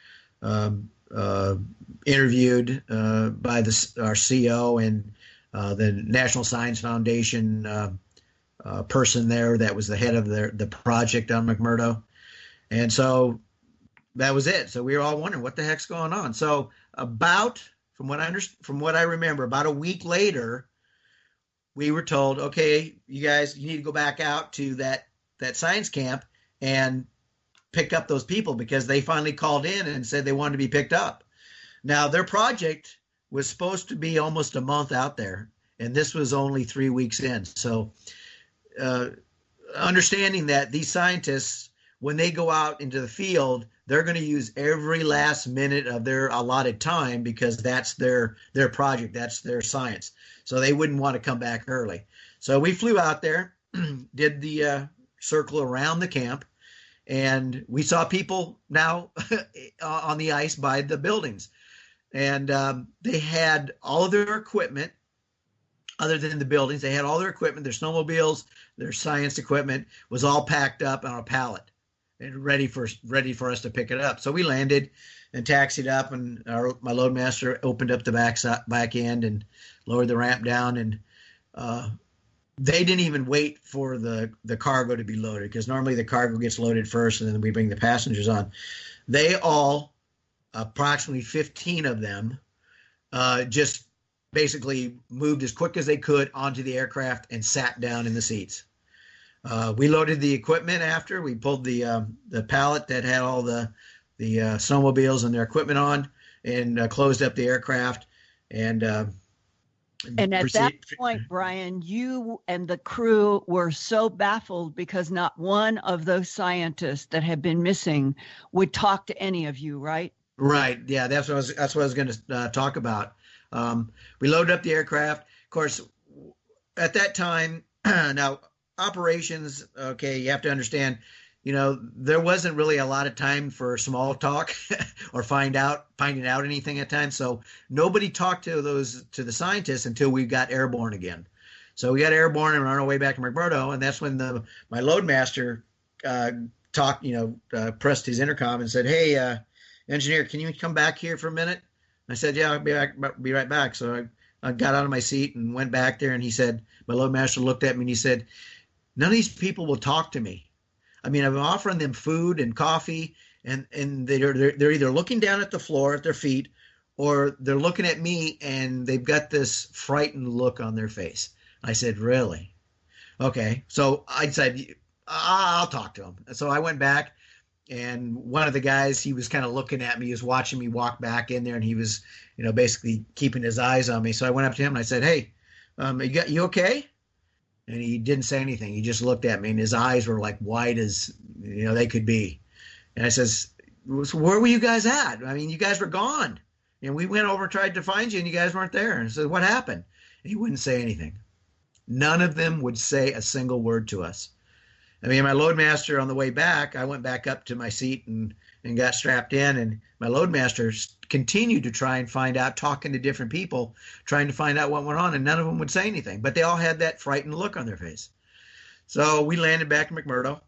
[SPEAKER 3] interviewed by our CO and the National Science Foundation person there that was the head of the project on McMurdo. And so that was it. So we were all wondering what the heck's going on. So from what I remember, about a week later, we were told, okay, you guys, you need to go back out to that science camp and pick up those people, because they finally called in and said they wanted to be picked up. Now, their project was supposed to be almost a month out there, and this was only 3 weeks in. So understanding that these scientists, when they go out into the field, they're going to use every last minute of their allotted time, because that's their project, that's their science. So they wouldn't want to come back early. So we flew out there, did the circle around the camp, and we saw people now on the ice by the buildings. And they had all of their equipment, other than the buildings. They had all their equipment, their snowmobiles, their science equipment was all packed up on a pallet and ready for us to pick it up. So we landed and taxied up, and my loadmaster opened up the back end and lowered the ramp down, and they didn't even wait for the cargo to be loaded, because normally the cargo gets loaded first and then we bring the passengers on. They all, approximately 15 of them, just basically moved as quick as they could onto the aircraft and sat down in the seats. We loaded the equipment after. We pulled the pallet that had all the snowmobiles and their equipment on, and closed up the aircraft. And
[SPEAKER 2] at that point, Brian, you and the crew were so baffled because not one of those scientists that had been missing would talk to any of you, right?
[SPEAKER 3] Right. Yeah, that's what I was going to talk about. We loaded up the aircraft. Of course, at that time, now operations, okay, you have to understand, there wasn't really a lot of time for small talk or finding out anything at times. So nobody talked to the scientists until we got airborne again. So we got airborne and were on our way back to McMurdo, and that's when my loadmaster pressed his intercom and said, "Hey, engineer, can you come back here for a minute?" I said, "Yeah, I'll be right back." So I got out of my seat and went back there, and he said, my loadmaster looked at me and he said, "None of these people will talk to me. I mean, I've been offering them food and coffee, and they're either looking down at the floor at their feet, or they're looking at me and they've got this frightened look on their face." I said, "Really? Okay." So I said, "I'll talk to them." So I went back, and one of the guys, he was kind of looking at me, he was watching me walk back in there, and he was, basically keeping his eyes on me. So I went up to him and I said, "Hey, you okay?" And he didn't say anything. He just looked at me, and his eyes were like wide as they could be. And I says, "So where were you guys at? I mean, you guys were gone. And we went over and tried to find you, and you guys weren't there." And I said, "What happened?" And he wouldn't say anything. None of them would say a single word to us. I mean, my loadmaster, on the way back, I went back up to my seat and got strapped in, and my loadmaster continued to try and find out, talking to different people, trying to find out what went on, and none of them would say anything, but they all had that frightened look on their face. So we landed back in McMurdo.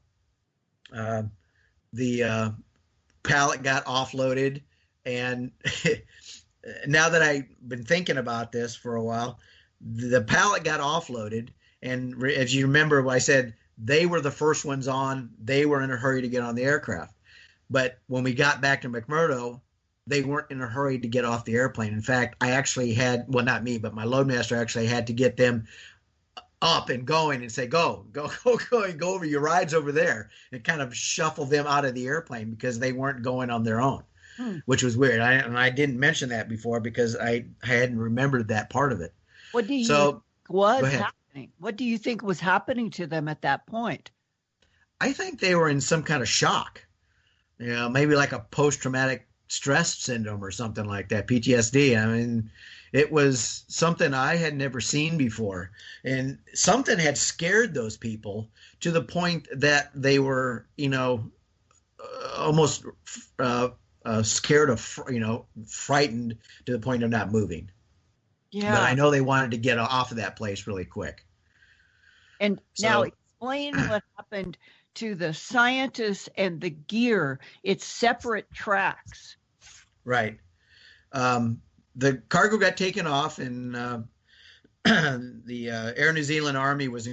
[SPEAKER 3] The pallet got offloaded, and now that I've been thinking about this for a while, the pallet got offloaded, and as you remember, I said they were the first ones on. They were in a hurry to get on the aircraft. But when we got back to McMurdo, they weren't in a hurry to get off the airplane. In fact, I actually had, well, not me, but my loadmaster actually had to get them up and going and say, go over, your ride's over there, and kind of shuffle them out of the airplane because they weren't going on their own, which was weird. I didn't mention that before because I hadn't remembered that part of it.
[SPEAKER 2] What do you think was happening? What do you think was happening to them at that point?
[SPEAKER 3] I think they were in some kind of shock, maybe like a post-traumatic stress syndrome or something like that, PTSD. I mean, it was something I had never seen before, and something had scared those people to the point that they were, almost scared of, frightened to the point of not moving. Yeah. But I know they wanted to get off of that place really quick.
[SPEAKER 2] And now explain what happened to the scientists and the gear. It's separate tracks.
[SPEAKER 3] Right. The cargo got taken off, and the Air New Zealand Army was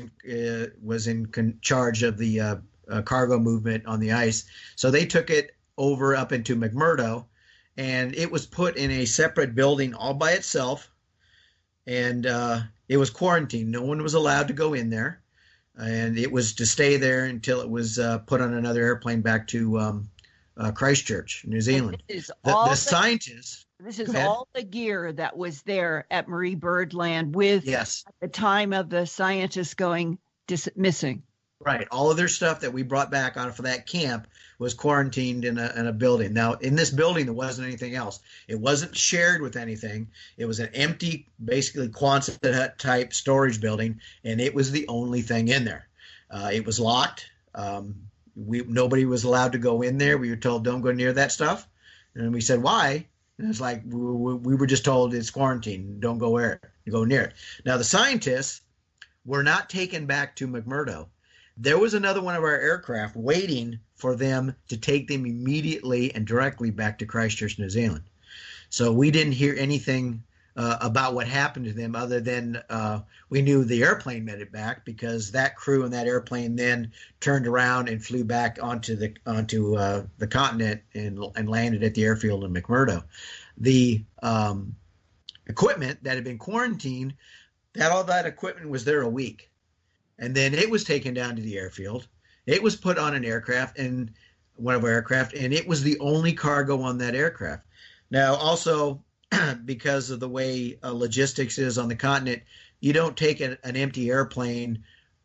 [SPEAKER 3] in charge of the cargo movement on the ice. So they took it over up into McMurdo, and it was put in a separate building all by itself, and it was quarantined. No one was allowed to go in there, and it was to stay there until it was put on another airplane back to Christchurch, New Zealand. The scientists.
[SPEAKER 2] This is all the gear that was there at Marie Byrd Land at the time of the scientists going missing.
[SPEAKER 3] Right. All of their stuff that we brought back out for that camp was quarantined in a building. Now, in this building, there wasn't anything else. It wasn't shared with anything. It was an empty, basically Quonset hut type storage building, and it was the only thing in there. It was locked. Nobody was allowed to go in there. We were told, don't go near that stuff. And we said, why? And it's like, we were just told it's quarantined. Don't go near it. Now, the scientists were not taken back to McMurdo. There was another one of our aircraft waiting for them to take them immediately and directly back to Christchurch, New Zealand. So we didn't hear anything about what happened to them other than we knew the airplane made it back, because that crew and that airplane then turned around and flew back onto the continent and landed at the airfield in McMurdo. The equipment that had been quarantined, all that equipment was there a week, and then it was taken down to the airfield. It was put on an aircraft, and one of our aircraft, and it was the only cargo on that aircraft. Now, also, because of the way logistics is on the continent, you don't take an empty airplane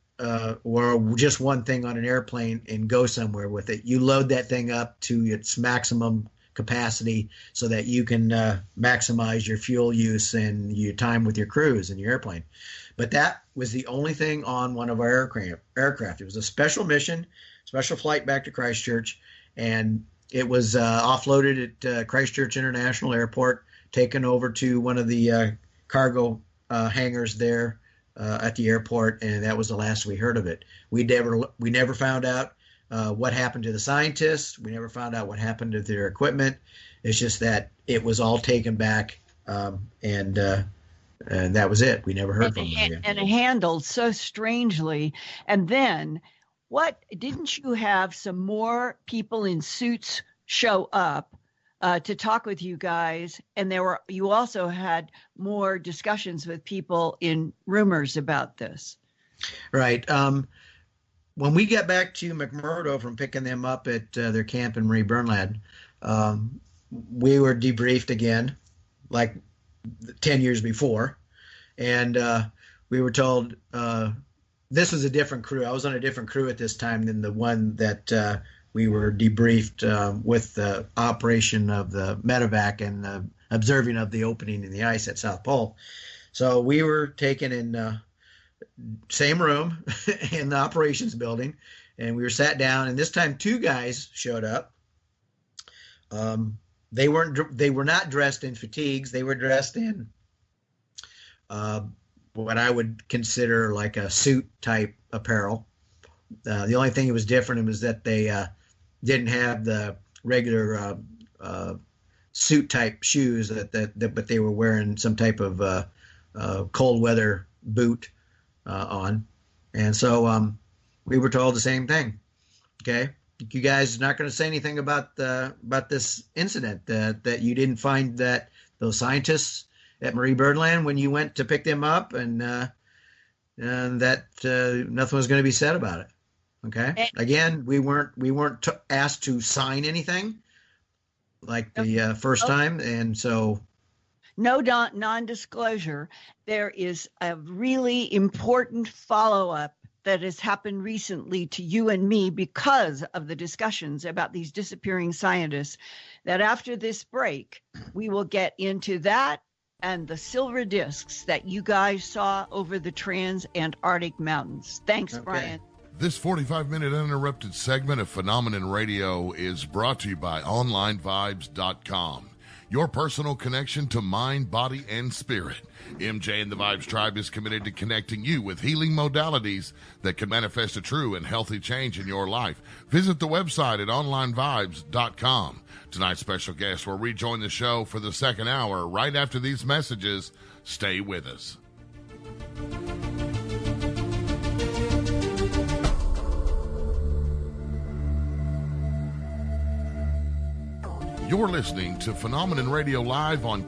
[SPEAKER 3] or just one thing on an airplane and go somewhere with it. You load that thing up to its maximum capacity so that you can maximize your fuel use and your time with your crews and your airplane. But that was the only thing on one of our aircraft. It was a special mission, special flight back to Christchurch, and it was offloaded at Christchurch International Airport, taken over to one of the cargo hangars there at the airport, and that was the last we heard of it. We never found out what happened to the scientists. We never found out what happened to their equipment. It's just that it was all taken back, and that was it. We never heard from them again.
[SPEAKER 2] And handled so strangely. And then, didn't you have some more people in suits show up to talk with you guys? And you also had more discussions with people in rumors about this.
[SPEAKER 3] Right. When we got back to McMurdo from picking them up at their camp in Marie Byrd Land, we were debriefed again, like 10 years before. And we were told this was a different crew. I was on a different crew at this time than the one that we were debriefed with the operation of the medevac and the observing of the opening in the ice at South Pole. So we were taken in same room in the operations building, and we were sat down, and this time two guys showed up. They were not dressed in fatigues. They were dressed in what I would consider like a suit type apparel. The only thing that was different was that they didn't have the regular suit type shoes but they were wearing some type of cold weather boot on. And so we were told the same thing. Okay. You guys are not going to say anything about this incident that you didn't find that those scientists at Marie Birdland when you went to pick them up, and that nothing was going to be said about it. Okay. Again, we weren't asked to sign anything like the first time, and so
[SPEAKER 2] no non-disclosure. There is a really important follow-up that has happened recently to you and me because of the discussions about these disappearing scientists, that after this break, we will get into that and the silver discs that you guys saw over the trans-Antarctic mountains. Thanks, okay. Brian.
[SPEAKER 1] This 45-minute uninterrupted segment of Phenomenon Radio is brought to you by OnlineVibes.com. Your personal connection to mind, body, and spirit. MJ and the Vibes Tribe is committed to connecting you with healing modalities that can manifest a true and healthy change in your life. Visit the website at OnlineVibes.com. Tonight's special guest will rejoin the show for the second hour right after these messages. Stay with us. You're listening to Phenomenon Radio Live on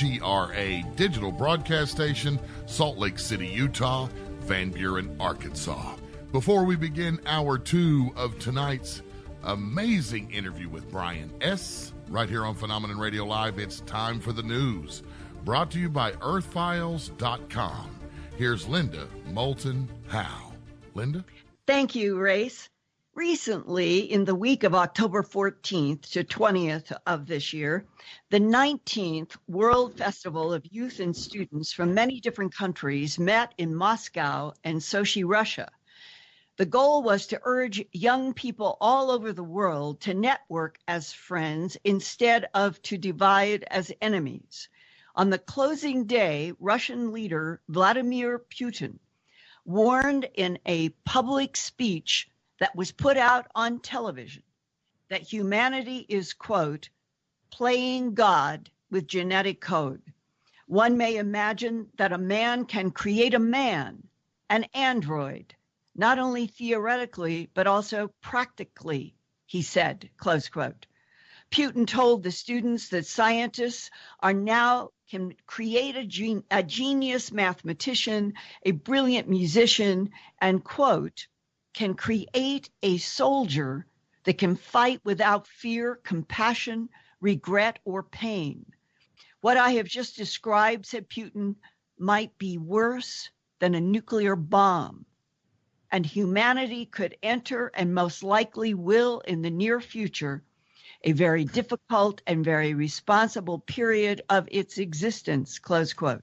[SPEAKER 1] KGRA Digital Broadcast Station, Salt Lake City, Utah, Van Buren, Arkansas. Before we begin hour 2 of tonight's amazing interview with Brian S., right here on Phenomenon Radio Live, it's time for the news. Brought to you by earthfiles.com. Here's Linda Moulton Howe. Linda?
[SPEAKER 2] Thank you, Race. Recently, in the week of October 14th to 20th of this year, the 19th World Festival of Youth and Students from many different countries met in Moscow and Sochi, Russia. The goal was to urge young people all over the world to network as friends instead of to divide as enemies. On the closing day, Russian leader Vladimir Putin warned in a public speech that was put out on television that humanity is, quote, playing God with genetic code. One may imagine that a man can create a man, an android, not only theoretically, but also practically, he said, close quote. Putin told the students that scientists are now can create a genius mathematician, a brilliant musician, and, quote, can create a soldier that can fight without fear, compassion, regret, or pain. What I have just described, said Putin, might be worse than a nuclear bomb. And humanity could enter, and most likely will in the near future, a very difficult and very responsible period of its existence, close quote.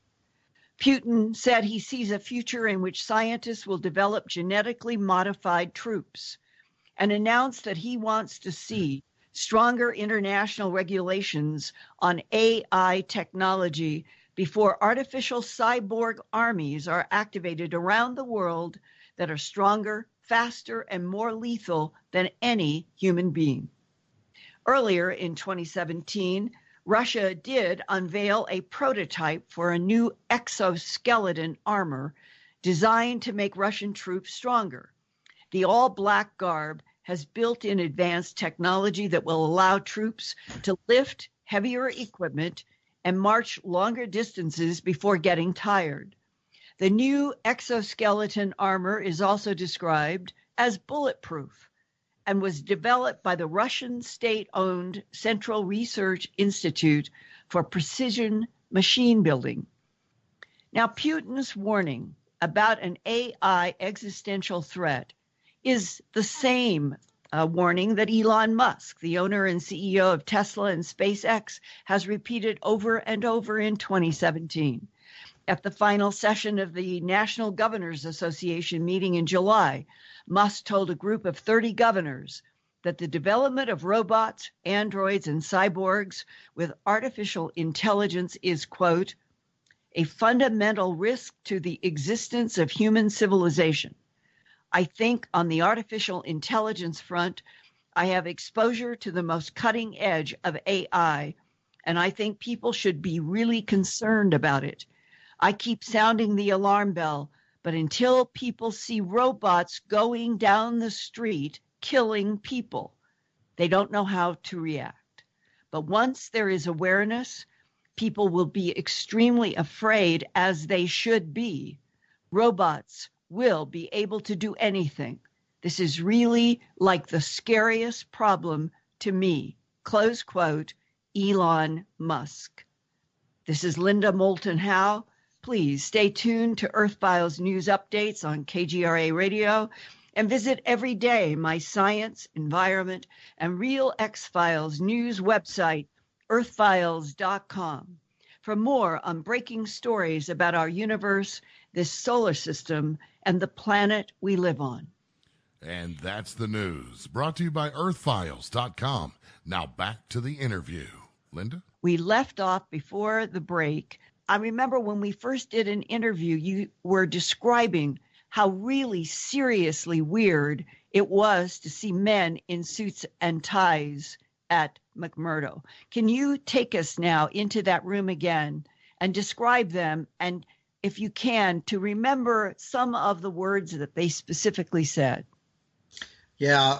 [SPEAKER 2] Putin said he sees a future in which scientists will develop genetically modified troops and announced that he wants to see stronger international regulations on AI technology before artificial cyborg armies are activated around the world that are stronger, faster, and more lethal than any human being. Earlier in 2017, Russia did unveil a prototype for a new exoskeleton armor designed to make Russian troops stronger. The all-black garb has built-in advanced technology that will allow troops to lift heavier equipment and march longer distances before getting tired. The new exoskeleton armor is also described as bulletproof and was developed by the Russian state-owned Central Research Institute for Precision Machine Building. Now, Putin's warning about an AI existential threat is the same warning that Elon Musk, the owner and CEO of Tesla and SpaceX, has repeated over and over in 2017. At the final session of the National Governors Association meeting in July, Musk told a group of 30 governors that the development of robots, androids, and cyborgs with artificial intelligence is, quote, a fundamental risk to the existence of human civilization. I think on the artificial intelligence front, I have exposure to the most cutting edge of AI, and I think people should be really concerned about it. I keep sounding the alarm bell, but until people see robots going down the street killing people. They don't know how to react. But once there is awareness, people will be extremely afraid, as they should be. Robots will be able to do anything. This is really like the scariest problem to me. Close quote, Elon Musk. This is Linda Moulton Howe. Please stay tuned to Earth Files news updates on KGRA Radio and visit every day my science, environment, and Real X-Files news website, earthfiles.com, for more on breaking stories about our universe, this solar system, and the planet we live on.
[SPEAKER 1] And that's the news, brought to you by earthfiles.com. Now back to the interview. Linda?
[SPEAKER 2] We left off before the break. I remember when we first did an interview, you were describing how really seriously weird it was to see men in suits and ties at McMurdo. Can you take us now into that room again and describe them, and if you can, to remember some of the words that they specifically said?
[SPEAKER 3] Yeah,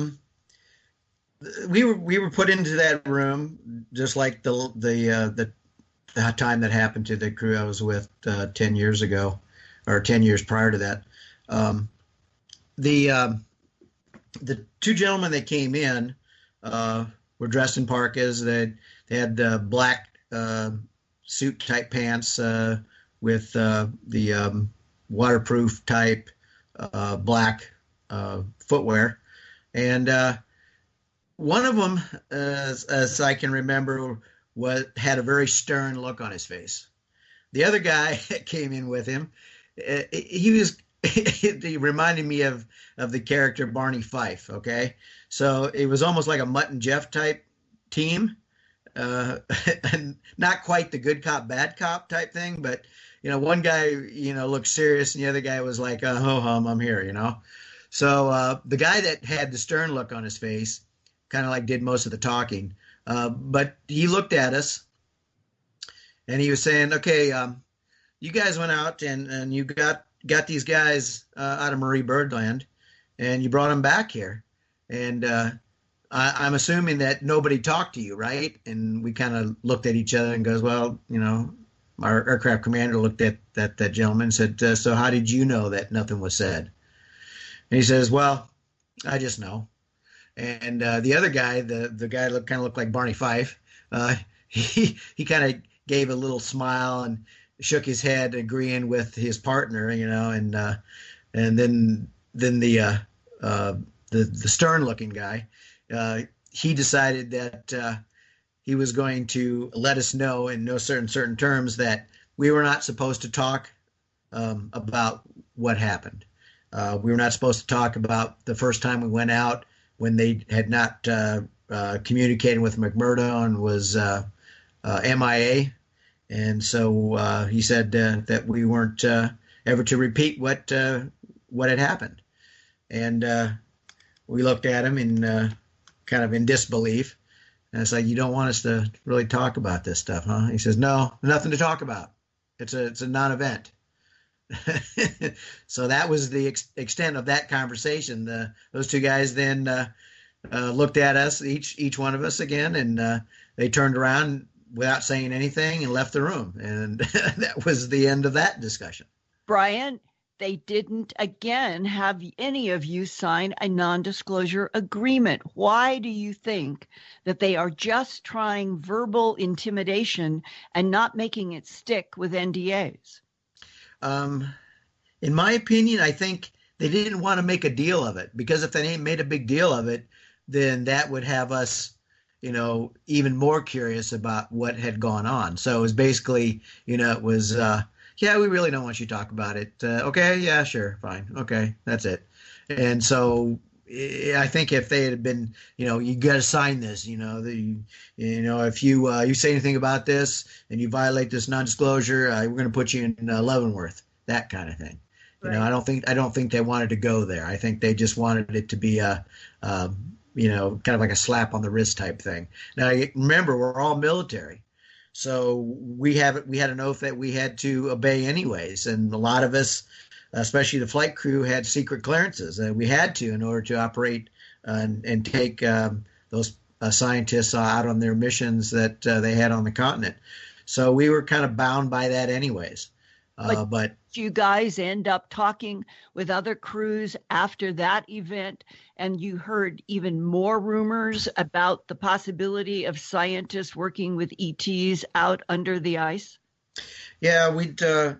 [SPEAKER 3] we were put into that room just like the time that happened to the crew I was with 10 years ago, or 10 years prior to that. The two gentlemen that came in were dressed in parkas. They had black suit type pants with the waterproof type black footwear, and one of them, as I can remember, had a very stern look on his face. The other guy that came in with him, he reminded me of the character Barney Fife. Okay, so it was almost like a Mutt and Jeff type team, and not quite the good cop bad cop type thing, but one guy looked serious and the other guy was like, ho hum, I'm here, So the guy that had the stern look on his face kind of like did most of the talking, but he looked at us and he was saying, okay, you guys went out and you got these guys out of Marie Birdland and you brought them back here, and I'm assuming that nobody talked to you, right? And we kind of looked at each other and goes, well, our aircraft commander looked at that gentleman and said, so how did you know that nothing was said? And he says, well, I just know. And the other guy, the guy kind of looked like Barney Fife. He kind of gave a little smile and shook his head, agreeing with his partner, and then the stern-looking guy, he decided that he was going to let us know in no certain terms that we were not supposed to talk about what happened. We were not supposed to talk about the first time we went out when they had not communicated with McMurdo and was MIA. And so he said that we weren't ever to repeat what had happened. And we looked at him in kind of in disbelief. And it's like, you don't want us to really talk about this stuff, huh? He says, no, nothing to talk about. It's a non-event. So that was the extent of that conversation. Those two guys then looked at us, each one of us again, and they turned around without saying anything and left the room. And that was the end of that discussion.
[SPEAKER 2] Brian, they didn't again have any of you sign a non-disclosure agreement. Why do you think that they are just trying verbal intimidation and not making it stick with NDAs?
[SPEAKER 3] In my opinion, I think they didn't want to make a deal of it, because if they made a big deal of it, then that would have us, even more curious about what had gone on. So it was basically, it was, yeah, we really don't want you to talk about it. Okay, yeah, sure, fine. Okay, that's it. And so I think if they had been, you got to sign this, if you say anything about this and you violate this non-disclosure, we're going to put you in Leavenworth, that kind of thing. Right. I don't think they wanted to go there. I think they just wanted it to be kind of like a slap on the wrist type thing. Now, remember, we're all military. So we had an oath that we had to obey anyways. And a lot of us, especially the flight crew, had secret clearances. We had to in order to operate and take those scientists out on their missions that they had on the continent. So we were kind of bound by that anyways. But
[SPEAKER 2] do you guys end up talking with other crews after that event, and you heard even more rumors about the possibility of scientists working with ETs out under the ice?
[SPEAKER 3] Yeah, we'd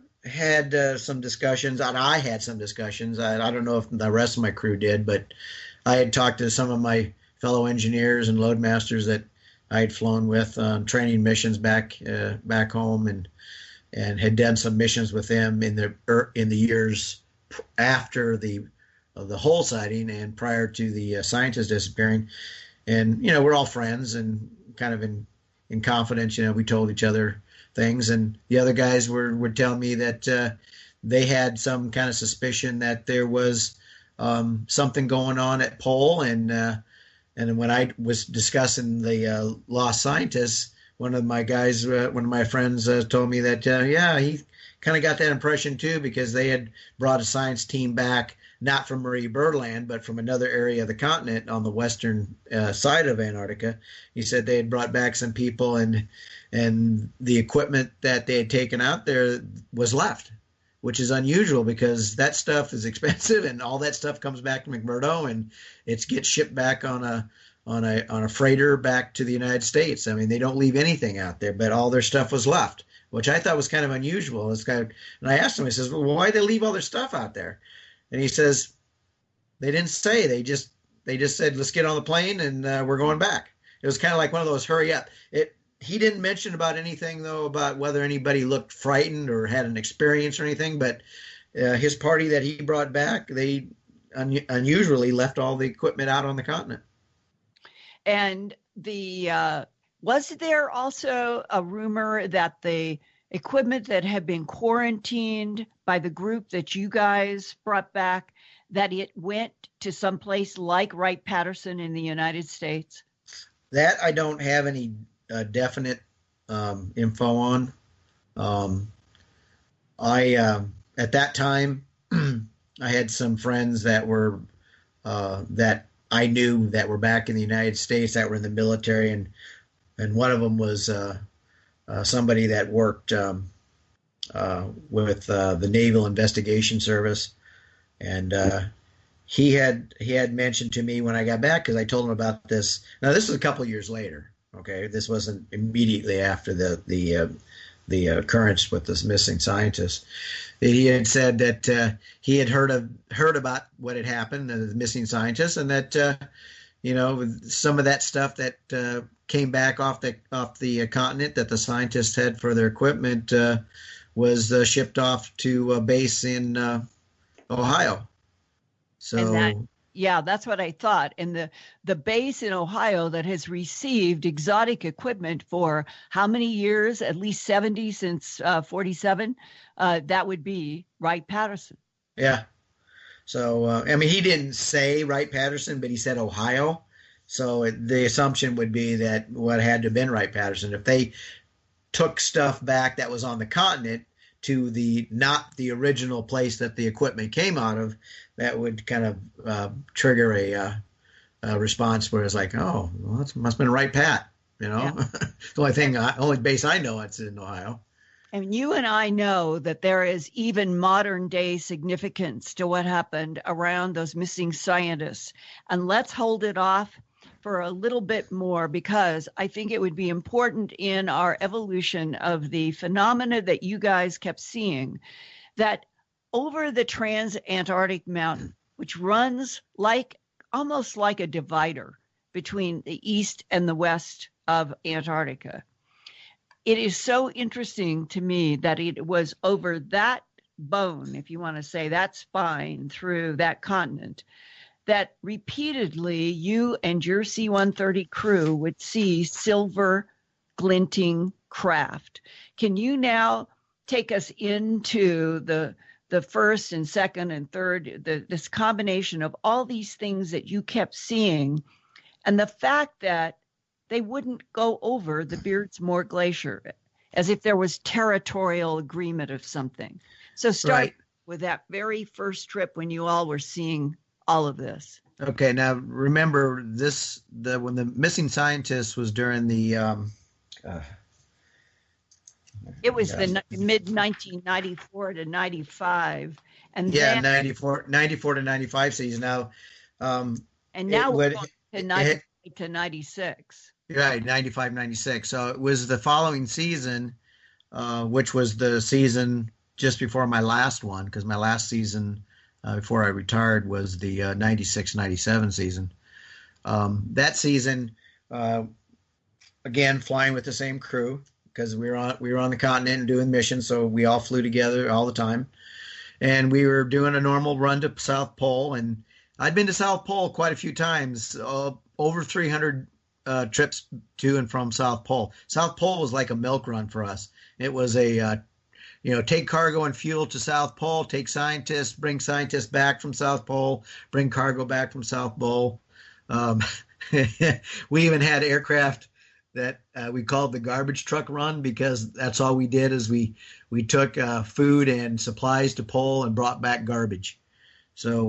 [SPEAKER 3] had some discussions, and I had some discussions. I don't know if the rest of my crew did, but I had talked to some of my fellow engineers and loadmasters that I had flown with on training missions back home, and had done some missions with them in the years after the whole sighting and prior to the scientists disappearing. And we're all friends and kind of in confidence. We told each other things, and the other guys would tell me that they had some kind of suspicion that there was something going on at Pole. And when I was discussing the lost scientists, one of my friends told me that, he kind of got that impression too, because they had brought a science team back, not from Marie Byrd Land, but from another area of the continent on the western side of Antarctica. He said they had brought back some people, and the equipment that they had taken out there was left, which is unusual because that stuff is expensive, and all that stuff comes back to McMurdo, and it gets shipped back on a freighter back to the United States. I mean, they don't leave anything out there, but all their stuff was left, which I thought was kind of unusual. And I asked him, I says, well, why'd they leave all their stuff out there? And he says, they didn't say. They just said, let's get on the plane and we're going back. It was kind of like one of those hurry up. He didn't mention about anything, though, about whether anybody looked frightened or had an experience or anything, but his party that he brought back, they unusually left all the equipment out on the continent.
[SPEAKER 2] And was there also a rumor that the equipment that had been quarantined by the group that you guys brought back, that it went to some place like Wright-Patterson in the United States?
[SPEAKER 3] That I don't have any definite info on. At that time, I had some friends that were that I knew that were back in the United States that were in the military, and one of them was somebody that worked with the Naval Investigation Service, and he had mentioned to me when I got back, because I told him about this. Now this was a couple of years later. Okay, this wasn't immediately after the occurrence with this missing scientist. He had said that he had heard about what had happened, the missing scientist, and that some of that stuff that came back off the continent that the scientists had for their equipment was shipped off to a base in Ohio. So.
[SPEAKER 2] Yeah, that's what I thought. And the base in Ohio that has received exotic equipment for how many years? At least 70 since 47. That would be Wright-Patterson.
[SPEAKER 3] Yeah. So, he didn't say Wright-Patterson, but he said Ohio. So the assumption would be that what had to have been Wright-Patterson. If they took stuff back that was on the continent to not the original place that the equipment came out of, that would kind of trigger a response where it's like, oh, well, that must have been Wright-Pat, Yeah. The only base I know it's in Ohio.
[SPEAKER 2] And you and I know that there is even modern day significance to what happened around those missing scientists. And let's hold it off for a little bit more, because I think it would be important in our evolution of the phenomena that you guys kept seeing, that over the Transantarctic Mountain, which runs almost like a divider between the east and the west of Antarctica. It is so interesting to me that it was over that bone, if you want to say that spine through that continent, that repeatedly you and your C-130 crew would see silver glinting craft. Can you now take us into the first and second and third, this combination of all these things that you kept seeing, and the fact that they wouldn't go over the Beardsmore Glacier as if there was territorial agreement of something? So start with that very first trip when you all were seeing all of this.
[SPEAKER 3] Okay, now remember this: when the missing scientist was during the uh,
[SPEAKER 2] It was
[SPEAKER 3] gosh,
[SPEAKER 2] the mid 1994 to 95, and
[SPEAKER 3] yeah,
[SPEAKER 2] then
[SPEAKER 3] 94 to 95 season. Now,
[SPEAKER 2] and
[SPEAKER 3] it
[SPEAKER 2] now we're
[SPEAKER 3] would
[SPEAKER 2] going to
[SPEAKER 3] it,
[SPEAKER 2] 95 to 96.
[SPEAKER 3] right, 95, 96. So it was the following season, which was the season just before my last one, because my last season before I retired was the 96, 97 season. That season, uh, again, flying with the same crew because we were on the continent and doing missions, so we all flew together all the time, and we were doing a normal run to South Pole. And I'd been to South Pole quite a few times, over 300 trips to and from South Pole. South Pole was like a milk run for us. It was take cargo and fuel to South Pole, take scientists, bring scientists back from South Pole, bring cargo back from South Pole. Um, we even had aircraft that we called the garbage truck run, because that's all we did is we took food and supplies to Pole and brought back garbage. So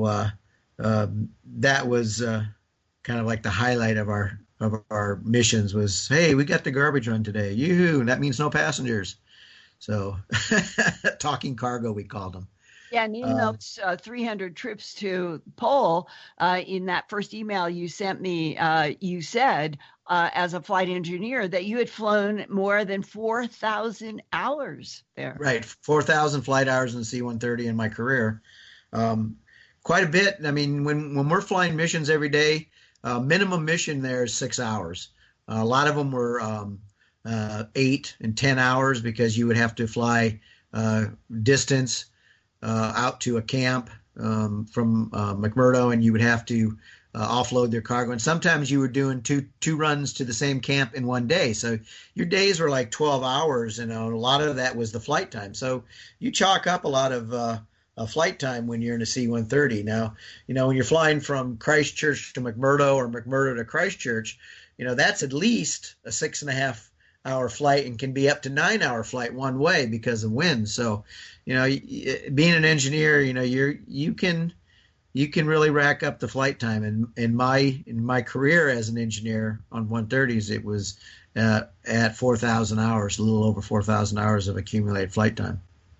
[SPEAKER 3] that was kind of like the highlight of our missions was, hey, we got the garbage run today. Yoo-hoo, and that means no passengers. So talking cargo, we called them.
[SPEAKER 2] Yeah, and in those 300 trips to Pole, in that first email you sent me, you said, as a flight engineer, that you had flown more than 4,000 hours there.
[SPEAKER 3] Right, 4,000 flight hours in the C-130 in my career. Quite a bit. I mean, when we're flying missions every day, minimum mission there is 6 hours. A lot of them were 8 and 10 hours, because you would have to fly distance out to a camp from McMurdo, and you would have to offload their cargo. And sometimes you were doing two runs to the same camp in one day. So your days were like 12 hours, and a lot of that was the flight time. So you chalk up a lot of flight time when you're in a C-130. Now, when you're flying from Christchurch to McMurdo or McMurdo to Christchurch, that's at least a 6.5-hour flight, and can be up to 9-hour flight one way because of wind. So, being an engineer, you can really rack up the flight time. And in my career as an engineer on 130s, it was at 4,000 hours, a little over 4,000 hours of accumulated flight time.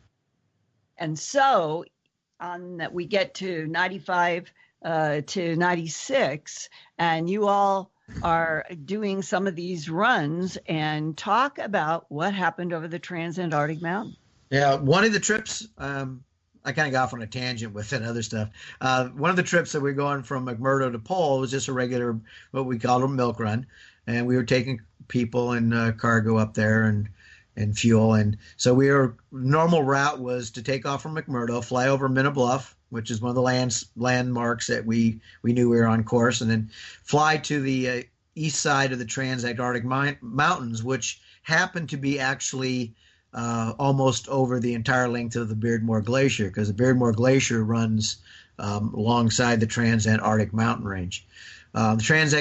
[SPEAKER 2] And so on that, we get to 95 to 96, and you all are doing some of these runs, and talk about what happened over the Transantarctic Mountain.
[SPEAKER 3] Yeah, one of the trips, I kind of got off on a tangent with that other stuff. One of the trips that we're going from McMurdo to Pole was just a regular, what we called a milk run, and we were taking people and cargo up there and fuel. And so normal route was to take off from McMurdo, fly over Minna Bluff, which is one of the landmarks that we knew we were on course, and then fly to the east side of the Transantarctic Mountains, which happened to be actually almost over the entire length of the Beardmore Glacier, because the Beardmore Glacier runs alongside the Transantarctic Mountain Range. The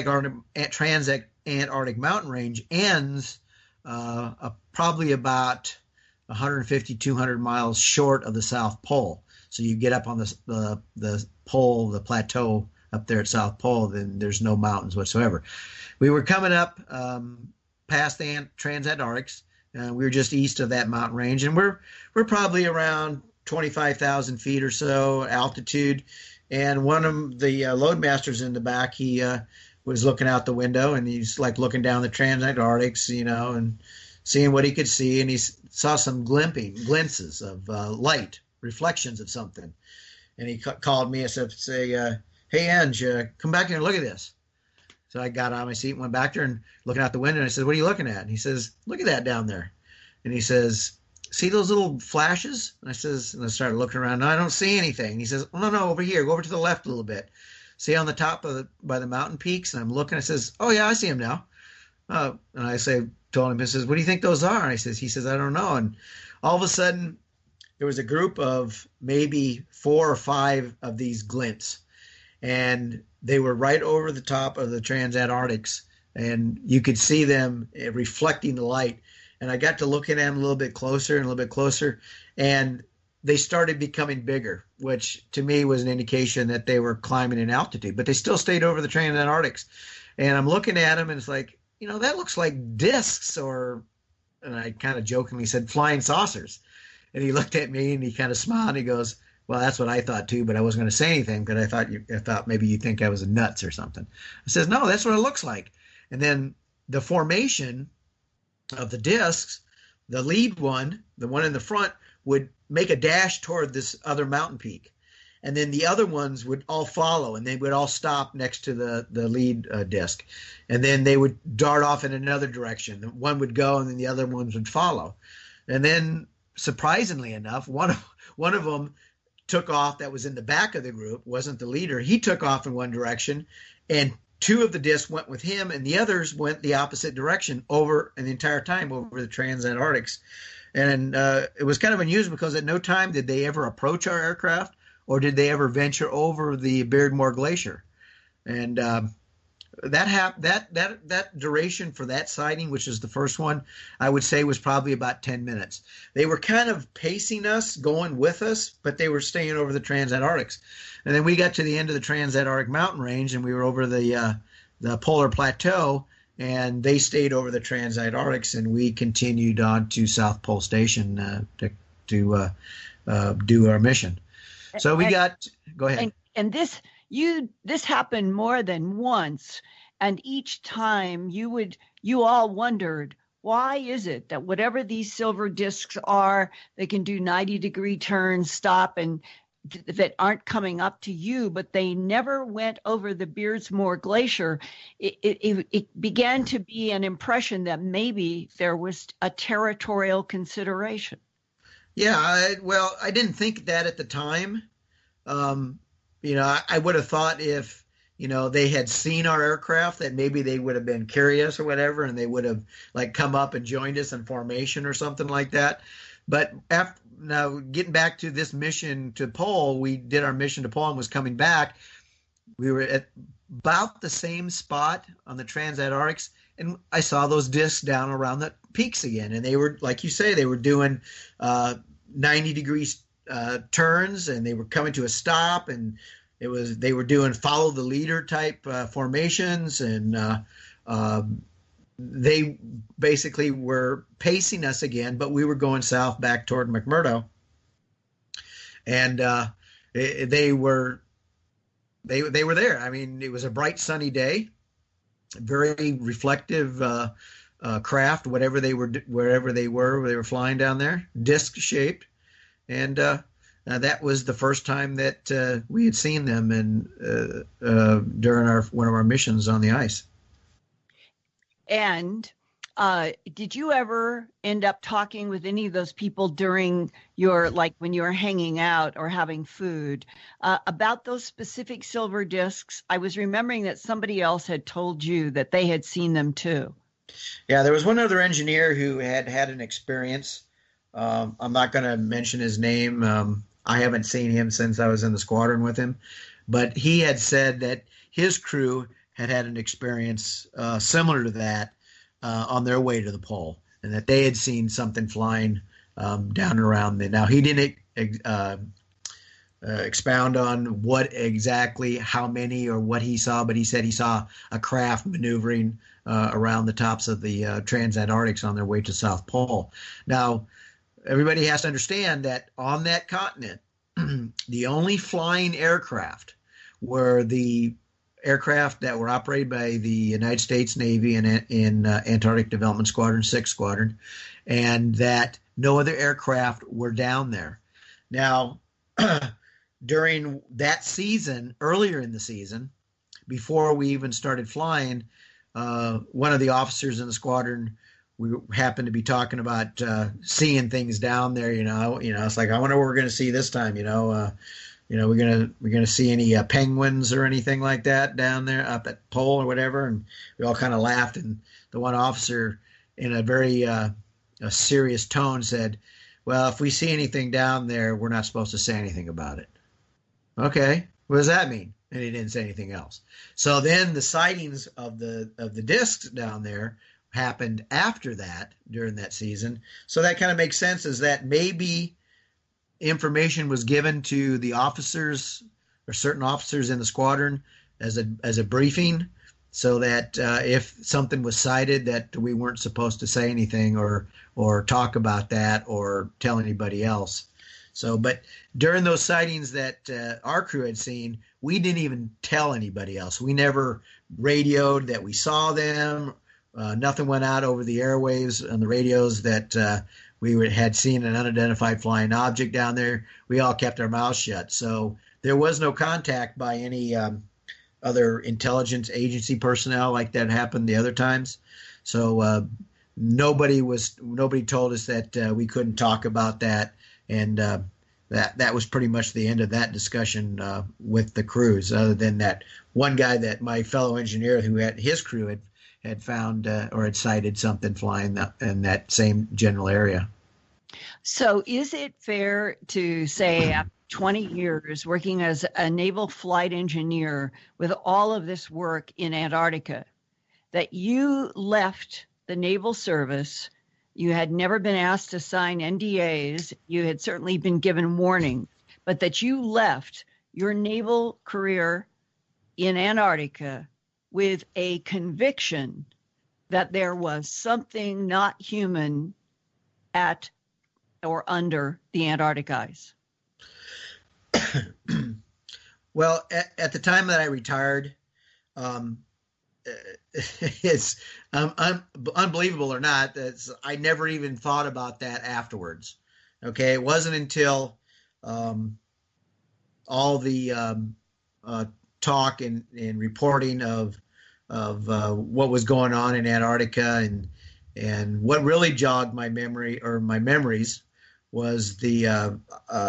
[SPEAKER 3] Transantarctic Mountain Range ends probably about 150, 200 miles short of the South Pole. So you get up on the pole, the plateau up there at South Pole, then there's no mountains whatsoever. We were coming up past the Transantarctics. We were just east of that mountain range, and we're probably around 25,000 feet or so altitude. And one of the loadmasters in the back, he was looking out the window, and he's like looking down the Transantarctics, and seeing what he could see, and he saw some glimpses of light, reflections of something. And he called me and said, hey, Ange, come back here and look at this. So I got on my seat and went back there and looking out the window, and I said, what are you looking at? And he says, look at that down there. And he says, see those little flashes? And I started looking around. No, I don't see anything. And he says, oh, no, over here. Go over to the left a little bit. See on the top by the mountain peaks? And I'm looking. I says, oh, yeah, I see them now. And I told him, he says, what do you think those are? And he says, I don't know. And all of a sudden, there was a group of maybe 4 or 5 of these glints. And they were right over the top of the Transantarctics, and you could see them reflecting the light. And I got to look at them a little bit closer and a little bit closer, and they started becoming bigger, which to me was an indication that they were climbing in altitude, but they still stayed over the Transantarctics. And I'm looking at them and it's like, that looks like discs and I kind of jokingly said, flying saucers. And he looked at me and he kind of smiled and he goes, well, that's what I thought too, but I wasn't going to say anything because I thought maybe you think I was nuts or something. I says, no, that's what it looks like. And then the formation of the discs, the lead one, the one in the front, would make a dash toward this other mountain peak. And then the other ones would all follow, and they would all stop next to the lead disc. And then they would dart off in another direction. One would go, and then the other ones would follow. And then, surprisingly enough, one of them took off that was in the back of the group, wasn't the leader. He took off in one direction, and two of the discs went with him, and the others went the opposite direction over the entire time over the Transantarctics. And it was kind of unusual because at no time did they ever approach our aircraft or did they ever venture over the Beardmore Glacier. And that duration for that sighting, which is the first one, I would say was probably about 10 minutes. They were kind of pacing us, going with us, but they were staying over the Transantarctics. And then we got to the end of the Transantarctic mountain range and we were over the polar plateau, and they stayed over the Transantarctics, and we continued on to South Pole Station to do our mission. So go ahead.
[SPEAKER 2] And this happened more than once, and each time you all wondered, why is it that whatever these silver discs are, they can do 90-degree turns, stop, and that aren't coming up to you, but they never went over the Beardsmore Glacier. It began to be an impression that maybe there was a territorial consideration.
[SPEAKER 3] Yeah, I didn't think that at the time. I would have thought if, they had seen our aircraft that maybe they would have been curious or whatever, and they would have come up and joined us in formation or something like that. But now getting back to this mission to Pole, we did our mission to Pole and was coming back. We were at about the same spot on the Transantarctics, and I saw those discs down around the peaks again. And they were, like you say, they were doing 90-degree turns, and they were coming to a stop, and they were doing follow the leader type formations, and they basically were pacing us again, but we were going south back toward McMurdo. And they were there. I mean, it was a bright sunny day, very reflective craft, wherever they were flying down there, disc shaped. And that was the first time that we had seen them during one of our missions on the ice.
[SPEAKER 2] And did you ever end up talking with any of those people during when you were hanging out or having food about those specific silver discs? I was remembering that somebody else had told you that they had seen them too.
[SPEAKER 3] Yeah, there was one other engineer who had an experience. I'm not going to mention his name. I haven't seen him since I was in the squadron with him, but he had said that his crew had an experience similar to that on their way to the pole, and that they had seen something flying down around there. Now, he didn't expound on what exactly, how many, or what he saw, but he said he saw a craft maneuvering around the tops of the Transantarctics on their way to South Pole. Now, everybody has to understand that on that continent, the only flying aircraft were the aircraft that were operated by the United States Navy in Antarctic Development Squadron, 6th Squadron, and that no other aircraft were down there. Now, during that season, earlier in the season, before we even started flying, one of the officers in the squadron, we happened to be talking about seeing things down there. It's like, I wonder what we're going to see this time. We're gonna see any penguins or anything like that down there up at Pole or whatever. And we all kind of laughed. And the one officer, in a very a serious tone, said, "Well, if we see anything down there, we're not supposed to say anything about it." Okay, what does that mean? And he didn't say anything else. So then the sightings of the discs down there happened after that, during that season. So that kind of makes sense, is that maybe information was given to the officers or certain officers in the squadron as a briefing, so that if something was cited, that we weren't supposed to say anything or talk about that or tell anybody else. So, but during those sightings that our crew had seen, we didn't even tell anybody else. We never radioed that we saw them. Nothing went out over the airwaves on the radios that we had seen an unidentified flying object down there. We all kept our mouths shut. So there was no contact by any other intelligence agency personnel like that happened the other times. So nobody told us that we couldn't talk about that. And that was pretty much the end of that discussion with the crews, other than that one guy that my fellow engineer who had his crew had found or had sighted something flying in that same general area.
[SPEAKER 2] So is it fair to say after 20 years working as a naval flight engineer with all of this work in Antarctica that you left the Naval Service? You had never been asked to sign NDAs. You had certainly been given warning, but that you left your naval career in Antarctica with a conviction that there was something not human at or under the Antarctic ice.
[SPEAKER 3] Well, at the time that I retired, it's unbelievable or not, I never even thought about that afterwards. Okay, it wasn't until all the talk and reporting of what was going on in Antarctica, and what really jogged my memory or my memories was the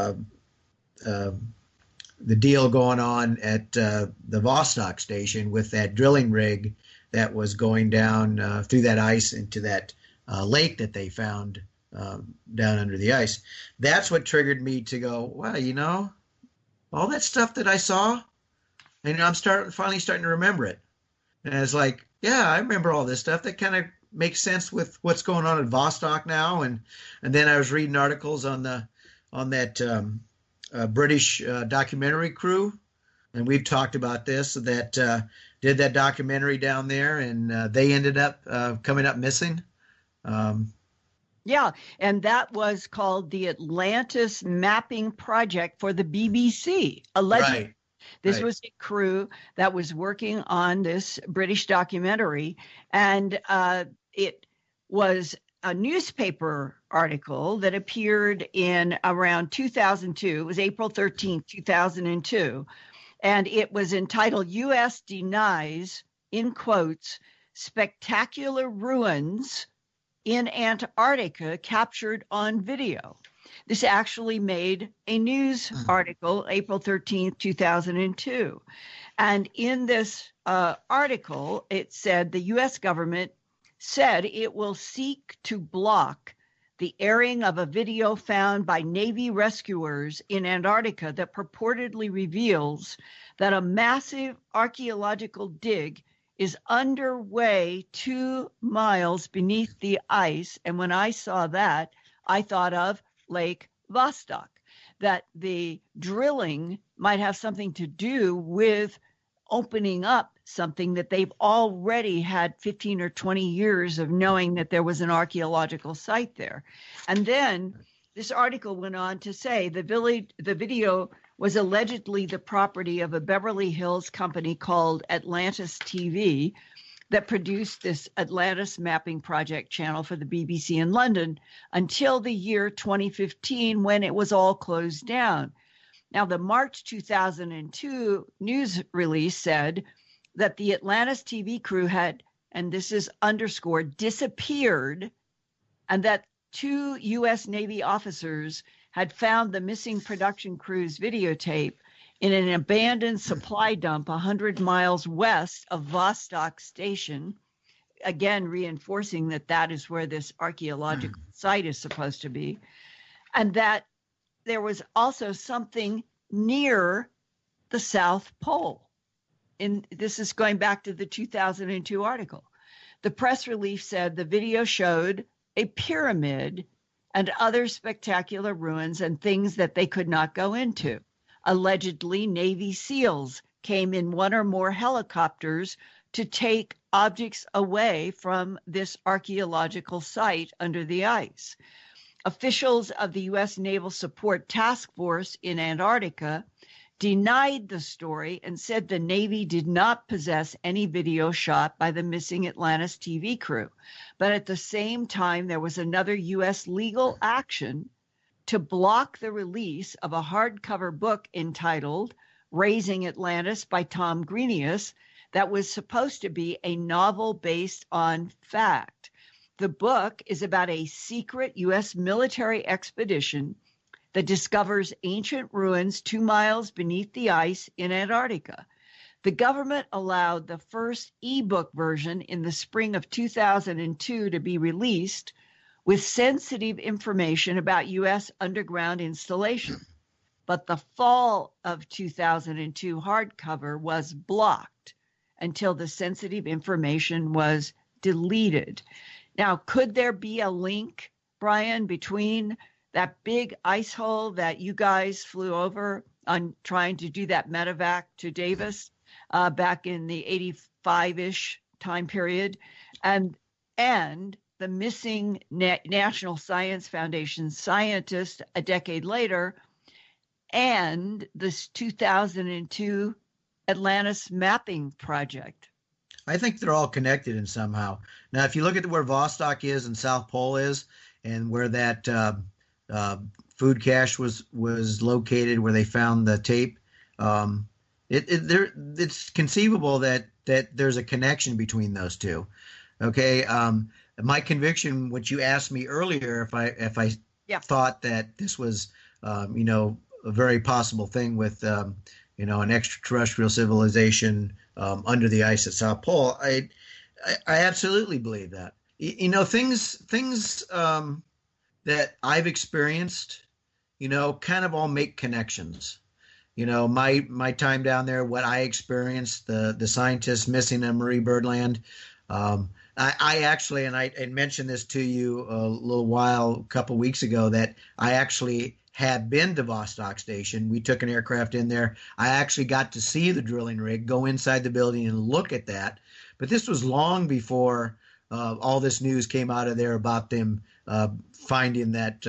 [SPEAKER 3] deal going on at the Vostok station with that drilling rig that was going down through that ice into that lake that they found down under the ice. That's what triggered me to go, well, all that stuff that I saw, and I'm finally starting to remember it. And it's like, yeah, I remember all this stuff. That kind of makes sense with what's going on at Vostok now. And then I was reading articles on that British documentary crew, and we've talked about this, that did that documentary down there, and they ended up coming up missing.
[SPEAKER 2] Yeah, and that was called the Atlantis Mapping Project for the BBC, allegedly.
[SPEAKER 3] Right.
[SPEAKER 2] This was a crew that was working on this British documentary, and it was a newspaper article that appeared in around 2002. It was April 13th, 2002, and it was entitled "U.S. Denies, in quotes, Spectacular Ruins in Antarctica Captured on Video." This actually made a news article, April 13th, 2002. And in this article, it said the U.S. government said it will seek to block the airing of a video found by Navy rescuers in Antarctica that purportedly reveals that a massive archaeological dig is underway 2 miles beneath the ice. And when I saw that, I thought of Lake Vostok, that the drilling might have something to do with opening up something that they've already had 15 or 20 years of knowing that there was an archaeological site there. And then this article went on to say the video was allegedly the property of a Beverly Hills company called Atlantis TV that produced this Atlantis Mapping Project channel for the BBC in London until the year 2015, when it was all closed down. Now, the March 2002 news release said that the Atlantis TV crew had, and this is underscored, disappeared, and that 2 U.S. Navy officers had found the missing production crew's videotape in an abandoned supply dump 100 miles west of Vostok Station, again reinforcing that that is where this archaeological site is supposed to be, and that there was also something near the South Pole. And this is going back to the 2002 article. The press release said the video showed a pyramid and other spectacular ruins and things that they could not go into. Allegedly, Navy SEALs came in one or more helicopters to take objects away from this archaeological site under the ice. Officials of the U.S. Naval Support Task Force in Antarctica denied the story and said the Navy did not possess any video shot by the missing Atlantis TV crew. But at the same time, there was another U.S. legal action to block the release of a hardcover book entitled Raising Atlantis by Tom Grenius that was supposed to be a novel based on fact. The book is about a secret U.S. military expedition that discovers ancient ruins 2 miles beneath the ice in Antarctica. The government allowed the first ebook version in the spring of 2002 to be released with sensitive information about U.S. underground installation. But the fall of 2002 hardcover was blocked until the sensitive information was deleted. Now, could there be a link, Brian, between that big ice hole that you guys flew over on trying to do that medevac to Davis back in the 85-ish time period, and the missing National Science Foundation scientist a decade later, and this 2002 Atlantis mapping project?
[SPEAKER 3] I think they're all connected in somehow. Now, if you look at where Vostok is and South Pole is, and where that food cache was located, where they found the tape, it's conceivable that there's a connection between those two. Okay, my conviction, which you asked me earlier, if I thought that this was a very possible thing with an extraterrestrial civilization under the ice at South Pole, I absolutely believe that. Things that I've experienced, kind of all make connections. My time down there, what I experienced, the scientists missing in Marie Birdland. I actually, and I mentioned this to you a couple weeks ago, that I actually had been to Vostok Station. We took an aircraft in there. I actually got to see the drilling rig, go inside the building and look at that. But this was long before all this news came out of there about them finding that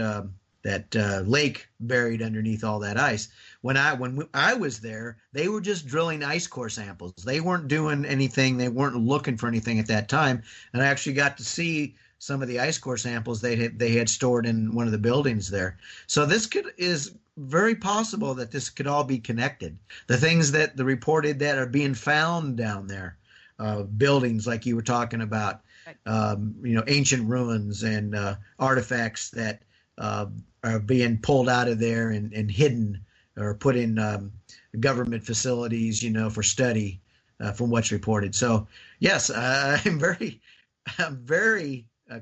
[SPEAKER 3] lake buried underneath all that ice. When I was there, they were just drilling ice core samples. They weren't doing anything. They weren't looking for anything at that time. And I actually got to see some of the ice core samples they had stored in one of the buildings there. So this is very possible that this could all be connected. The things that the reported that are being found down there, buildings like you were talking about, ancient ruins and artifacts that are being pulled out of there and hidden or put in government facilities, for study, from what's reported. So yes, I'm very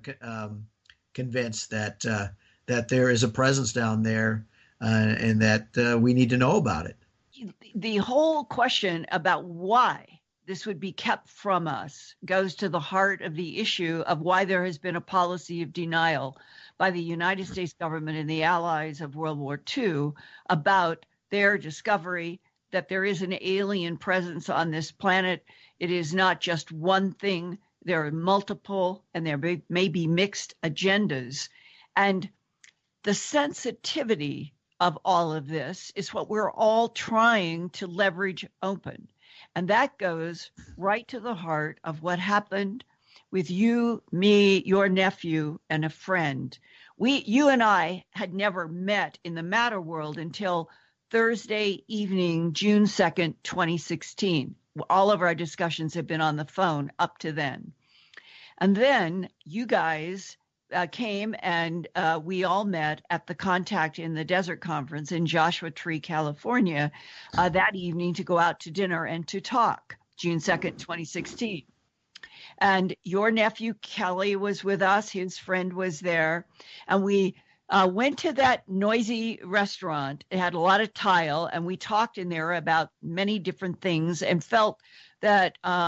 [SPEAKER 3] convinced that there is a presence down there, and that we need to know about it.
[SPEAKER 2] The whole question about why this would be kept from us goes to the heart of the issue of why there has been a policy of denial by the United States government and the allies of World War II about their discovery that there is an alien presence on this planet. It is not just one thing. There are multiple, and there may be mixed agendas. And the sensitivity of all of this is what we're all trying to leverage open. And that goes right to the heart of what happened with you, me, your nephew, and a friend. You and I had never met in the matter world until Thursday evening, June 2nd, 2016. All of our discussions have been on the phone up to then. And then you guys came and we all met at the Contact in the Desert Conference in Joshua Tree, California, that evening to go out to dinner and to talk, June 2nd, 2016. And your nephew, Kelly, was with us. His friend was there. And we went to that noisy restaurant. It had a lot of tile, and we talked in there about many different things and felt that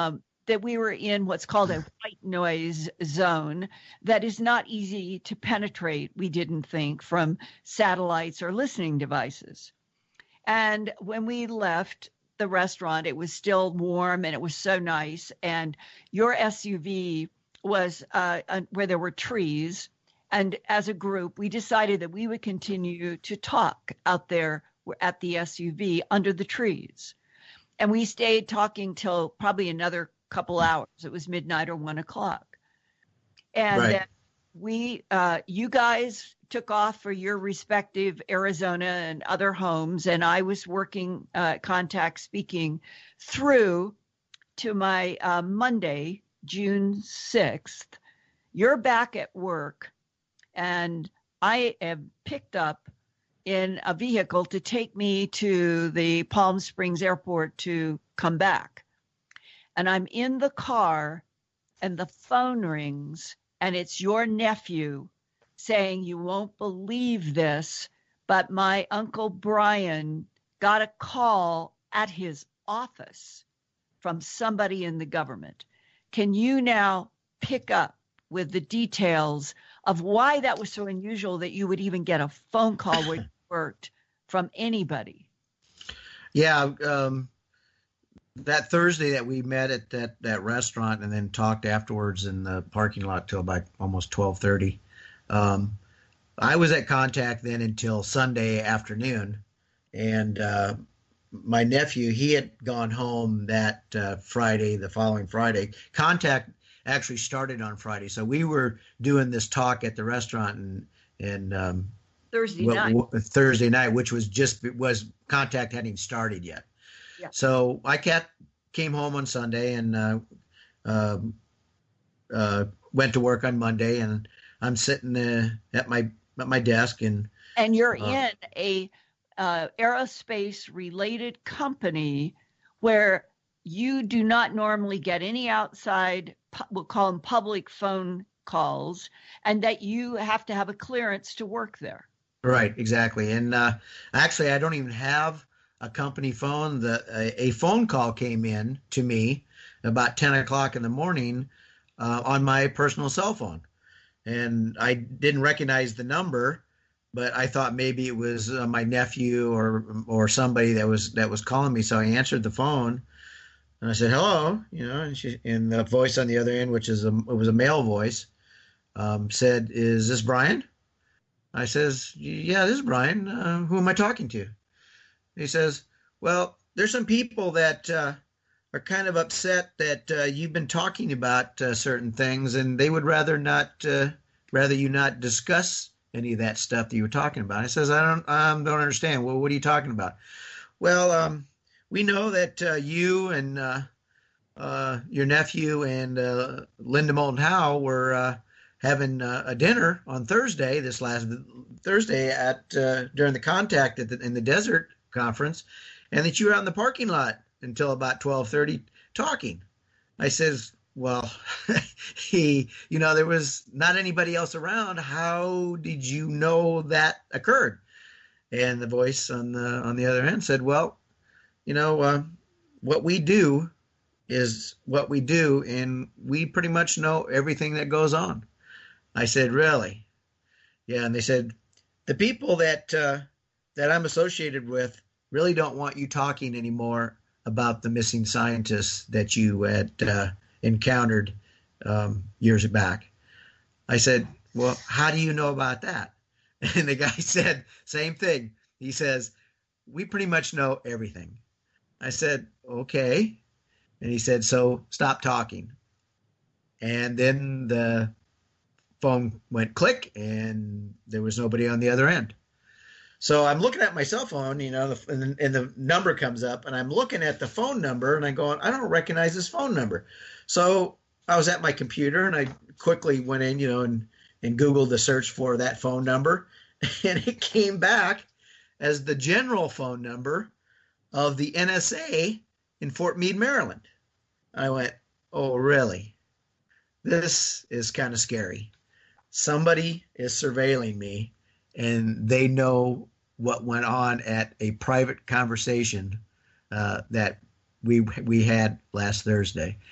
[SPEAKER 2] that we were in what's called a white noise zone that is not easy to penetrate, we didn't think, from satellites or listening devices. And when we left the restaurant, it was still warm and it was so nice. And your SUV was where there were trees. And as a group, we decided that we would continue to talk out there at the SUV under the trees. And we stayed talking till probably another couple hours. It was midnight or 1 o'clock. And
[SPEAKER 3] Right.
[SPEAKER 2] then you guys took off for your respective Arizona and other homes. And I was working contact speaking through to my Monday, June 6th. You're back at work, and I am picked up in a vehicle to take me to the Palm Springs airport to come back. And I'm in the car and the phone rings, and it's your nephew saying, "You won't believe this, but my Uncle Brian got a call at his office from somebody in the government." Can you now pick up with the details of why that was so unusual that you would even get a phone call where you worked from anybody?
[SPEAKER 3] Yeah. That Thursday that we met at that restaurant and then talked afterwards in the parking lot till about almost 12:30. I was at Contact then until Sunday afternoon, and my nephew, he had gone home that Friday, the following Friday. Contact actually started on Friday, so we were doing this talk at the restaurant and Thursday night, which was Contact hadn't even started yet.
[SPEAKER 2] Yeah.
[SPEAKER 3] So I came home on Sunday and went to work on Monday, and I'm sitting at my desk and
[SPEAKER 2] you're in a aerospace related company where you do not normally get any outside, we'll call them public phone calls, and that you have to have a clearance to work there.
[SPEAKER 3] Right, exactly. And actually, I don't even have a company phone. A phone call came in to me about 10 o'clock in the morning on my personal cell phone. And I didn't recognize the number, but I thought maybe it was my nephew or somebody that was calling me. So I answered the phone and I said, "Hello," and the voice on the other end, it was a male voice, said, "Is this Brian?" I says, "Yeah, this is Brian. Who am I talking to?" He says, "Well, there's some people that are kind of upset that you've been talking about certain things, and they would rather you not discuss any of that stuff that you were talking about." I says, "I don't understand. Well, what are you talking about?" "Well, we know that you and your nephew and Linda Moulton Howe were having a dinner on Thursday, this last Thursday at during the Contact in the Desert Conference, and that you were out in the parking lot until about 12:30 talking." I says, "Well, there was not anybody else around. How did you know that occurred?" And the voice on the other end said, "Well, what we do is what we do, and we pretty much know everything that goes on." I said, "Really?" "Yeah." And they said, "The people that I'm associated with really don't want you talking anymore about the missing scientists that you had encountered years back." I said, "Well, how do you know about that?" And the guy said, same thing. He says, "We pretty much know everything." I said, "Okay." And he said, "So stop talking." And then the phone went click and there was nobody on the other end. So I'm looking at my cell phone, and the number comes up, and I'm looking at the phone number and I'm going, I don't recognize this phone number. So I was at my computer and I quickly went in, and Googled the search for that phone number, and it came back as the general phone number of the NSA in Fort Meade, Maryland. I went, "Oh, really? This is kind of scary. Somebody is surveilling me, and they know what went on at a private conversation that we had last Thursday."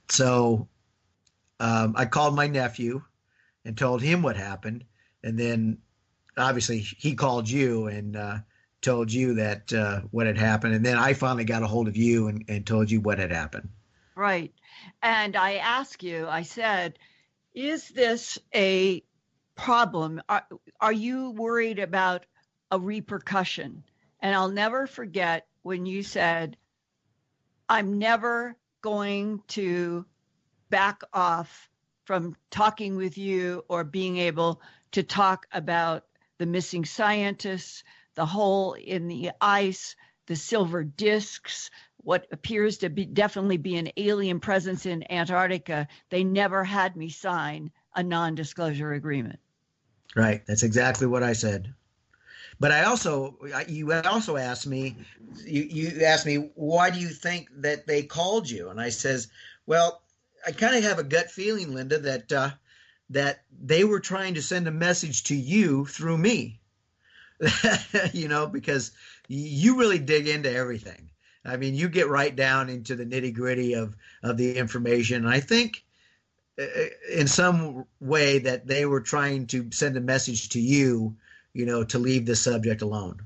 [SPEAKER 3] So I called my nephew and told him what happened. And then obviously he called you and told you that what had happened. And then I finally got a hold of you and told you what had happened.
[SPEAKER 2] Right. And I asked you, I said, is this a problem? Are you worried about a repercussion? And I'll never forget when you said, I'm never going to back off from talking with you or being able to talk about the missing scientists, the hole in the ice, the silver discs, what appears to be definitely be an alien presence in Antarctica. They never had me sign a non-disclosure agreement.
[SPEAKER 3] Right. That's exactly what I said. But you also asked me, you asked me, why do you think that they called you? And I says, well, I kind of have a gut feeling, Linda, that they were trying to send a message to you through me, because you really dig into everything. I mean, you get right down into the nitty gritty of the information. And I think in some way that they were trying to send a message to you, to leave the subject alone.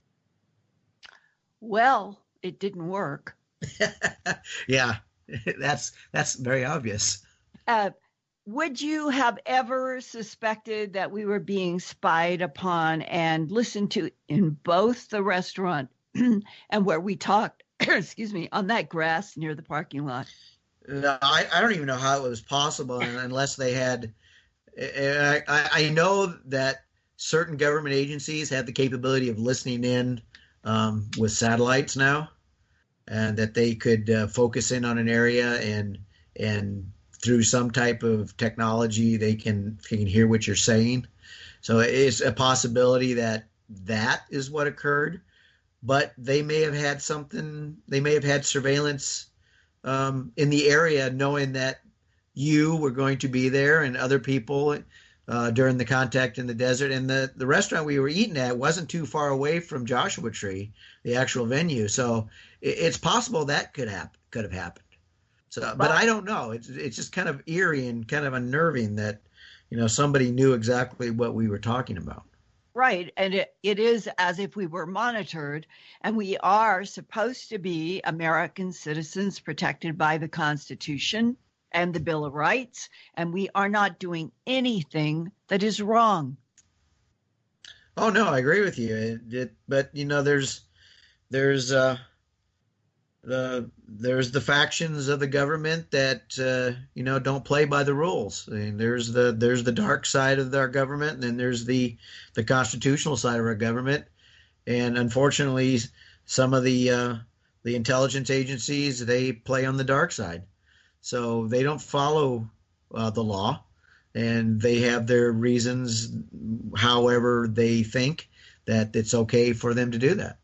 [SPEAKER 2] Well, it didn't work.
[SPEAKER 3] Yeah, that's very obvious.
[SPEAKER 2] Would you have ever suspected that we were being spied upon and listened to in both the restaurant and where we talked, excuse me, on that grass near the parking lot?
[SPEAKER 3] I don't even know how it was possible unless they had. I know that certain government agencies have the capability of listening in with satellites now, and that they could focus in on an area and through some type of technology they can hear what you're saying. So it's a possibility that is what occurred, but they may have had something. They may have had surveillance in the area, knowing that you were going to be there and other people during the contact in the desert. And the restaurant we were eating at wasn't too far away from Joshua Tree, the actual venue. So it's possible that could have happened. So, but I don't know. It's just kind of eerie and kind of unnerving that, somebody knew exactly what we were talking about.
[SPEAKER 2] Right. And it is as if we were monitored, and we are supposed to be American citizens protected by the Constitution and the Bill of Rights, and we are not doing anything that is wrong.
[SPEAKER 3] Oh, no, I agree with you. But, there's the factions of the government that don't play by the rules. I mean, there's the dark side of our government, and then there's the constitutional side of our government. And unfortunately, some of the intelligence agencies, they play on the dark side, so they don't follow the law, and they have their reasons, however they think that it's okay for them to do that.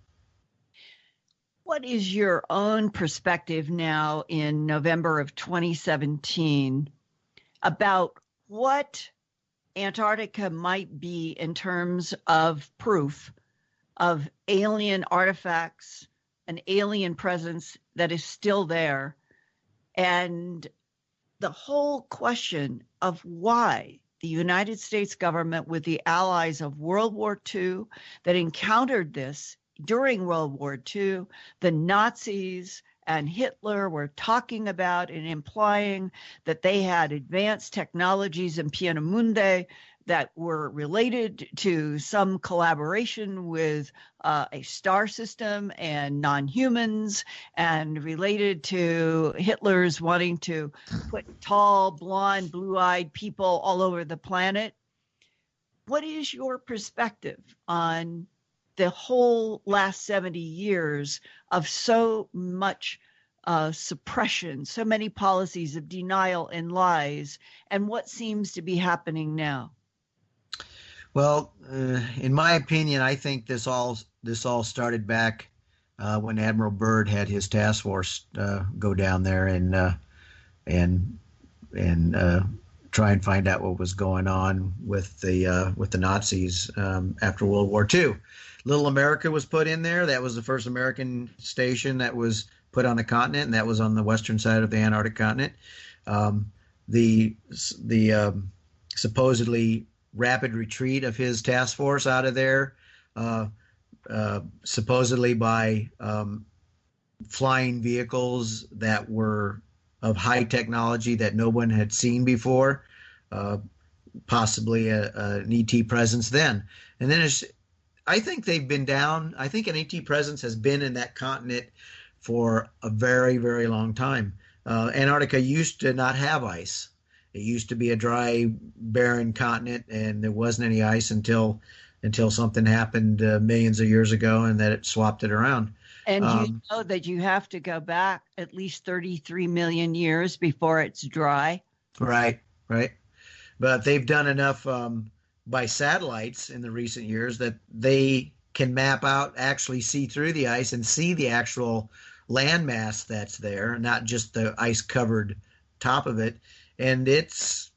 [SPEAKER 2] What is your own perspective now in November of 2017 about what Antarctica might be in terms of proof of alien artifacts, an alien presence that is still there, and the whole question of why the United States government, with the allies of World War II that encountered this during World War II, the Nazis and Hitler were talking about and implying that they had advanced technologies in Pienemunde that were related to some collaboration with a star system and non-humans, and related to Hitler's wanting to put tall, blonde, blue-eyed people all over the planet. What is your perspective on the whole last 70 years of so much suppression, so many policies of denial and lies, and what seems to be happening now?
[SPEAKER 3] Well, in my opinion, I think this all started back when Admiral Byrd had his task force go down there and try and find out what was going on with the Nazis after World War II. Little America was put in there. That was the first American station that was put on the continent, and that was on the western side of the Antarctic continent. The supposedly rapid retreat of his task force out of there, supposedly by flying vehicles that were of high technology that no one had seen before, possibly an ET presence then. And then I think they've been down. I think an ET presence has been in that continent for a very, very long time. Antarctica used to not have ice. It used to be a dry, barren continent, and there wasn't any ice until something happened millions of years ago, and that it swapped it around.
[SPEAKER 2] And you know that you have to go back at least 33 million years before it's dry.
[SPEAKER 3] Right. But they've done enough by satellites in the recent years that they can map out, actually see through the ice and see the actual landmass that's there, not just the ice-covered top of it. And it's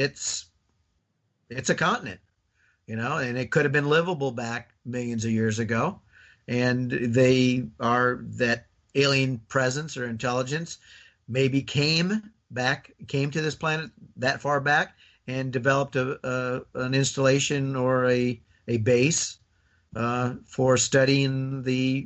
[SPEAKER 3] a continent, and it could have been livable back millions of years ago. And that alien presence or intelligence maybe came to this planet that far back and developed an installation or a base for studying the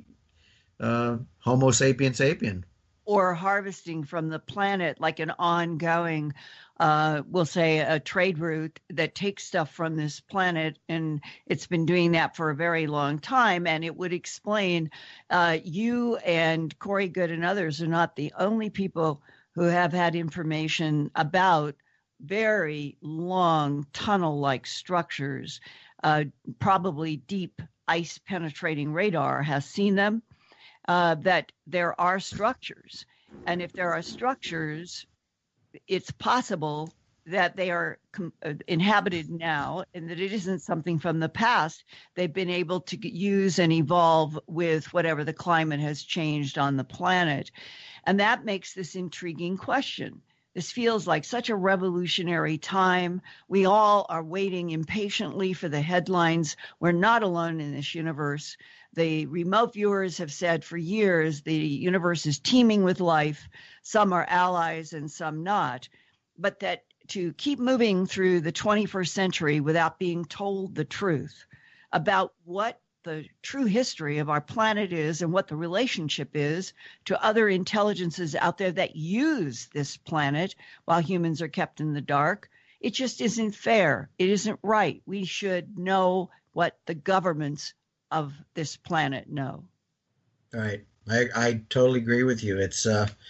[SPEAKER 3] Homo sapiens sapien.
[SPEAKER 2] Or harvesting from the planet, like an ongoing, we'll say, a trade route that takes stuff from this planet. And it's been doing that for a very long time. And it would explain you and Corey Goode and others are not the only people who have had information about very long tunnel-like structures. Probably deep ice penetrating radar has seen them. That there are structures. And if there are structures, it's possible that they are inhabited now and that it isn't something from the past. They've been able to use and evolve with whatever the climate has changed on the planet. And that makes this intriguing question. This feels like such a revolutionary time. We all are waiting impatiently for the headlines. We're not alone in this universe. The remote viewers have said for years the universe is teeming with life. Some are allies and some not. But that to keep moving through the 21st century without being told the truth about what the true history of our planet is and what the relationship is to other intelligences out there that use this planet while humans are kept in the dark, it just isn't fair. It isn't right. We should know what the governments of this planet know.
[SPEAKER 3] Right. I totally agree with you. It's,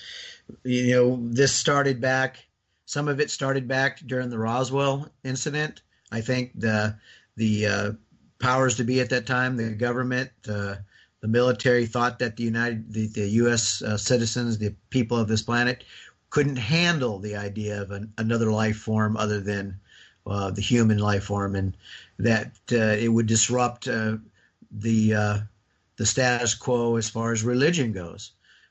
[SPEAKER 3] this started back, some of it started back during the Roswell incident. I think the powers to be at that time, the government, the military thought that the U.S. Citizens, the people of this planet, couldn't handle the idea of another life form other than the human life form, and that it would disrupt the status quo as far as religion goes.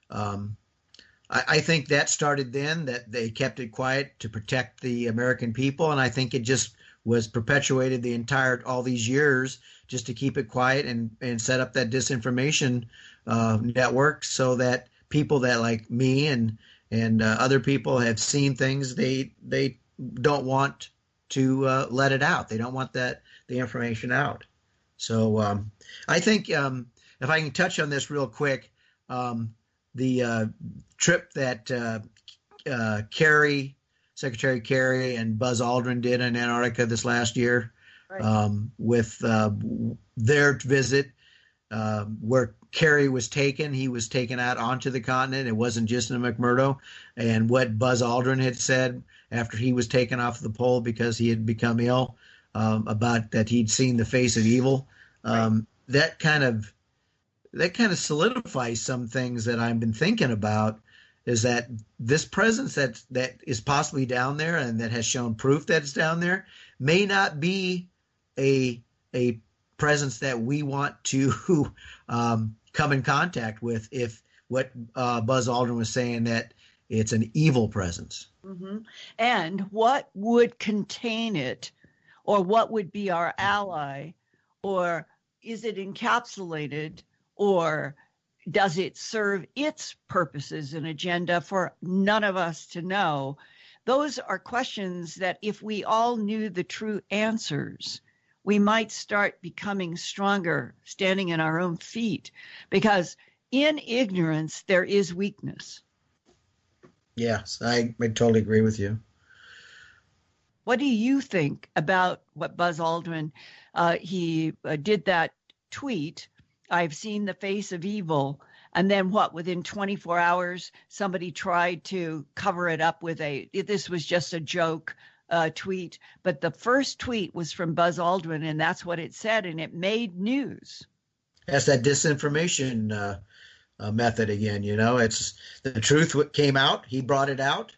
[SPEAKER 3] I think that started then, that they kept it quiet to protect the American people, and I think it just was perpetuated all these years just to keep it quiet and set up that disinformation network so that people that like me and other people have seen things they don't want to let it out. They don't want the information out. So I think if I can touch on this real quick, the trip that Secretary Kerry and Buzz Aldrin did in Antarctica this last year, right, with their visit where Kerry was taken. He was taken out onto the continent. It wasn't just in McMurdo. And what Buzz Aldrin had said after he was taken off the pole because he had become ill, about that he'd seen the face of evil. Right. That kind of solidifies some things that I've been thinking about, is that this presence that is possibly down there and that has shown proof that it's down there may not be a presence that we want to come in contact with, if what Buzz Aldrin was saying, that it's an evil presence.
[SPEAKER 2] Mm-hmm. And what would contain it, or what would be our ally, or is it encapsulated, or does it serve its purposes and agenda for none of us to know? Those are questions that if we all knew the true answers, we might start becoming stronger, standing in our own feet, because in ignorance, there is weakness.
[SPEAKER 3] Yes, I totally agree with you.
[SPEAKER 2] What do you think about what Buzz Aldrin, he did that tweet, "I've seen the face of evil," and then within 24 hours, somebody tried to cover it up with this was just a joke tweet, but the first tweet was from Buzz Aldrin, and that's what it said, and it made news.
[SPEAKER 3] That's that disinformation method again. It's the truth. What came out, he brought it out.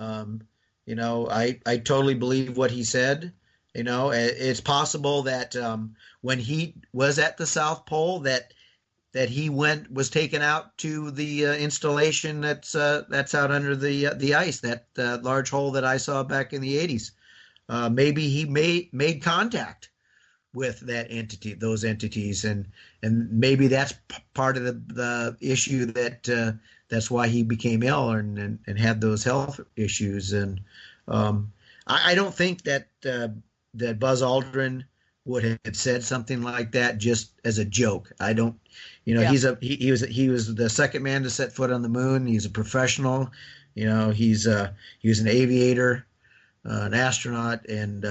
[SPEAKER 3] I totally believe what he said. It's possible that when he was at the South Pole, that he was taken out to the installation that's out under the ice, that large hole that I saw back in the 80s. Maybe he made contact with those entities, and maybe that's part of the issue that's why he became ill and had those health issues. And I don't think that Buzz Aldrin would have said something like that just as a joke. I don't, he was the second man to set foot on the moon. He's a professional. He was an aviator, an astronaut, and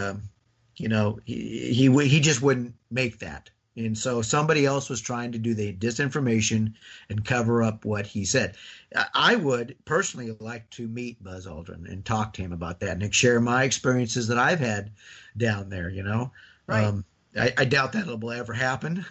[SPEAKER 3] he just wouldn't make that. And so somebody else was trying to do the disinformation and cover up what he said. I would personally like to meet Buzz Aldrin and talk to him about that and share my experiences that I've had down there,
[SPEAKER 2] Right.
[SPEAKER 3] I doubt that will ever happen.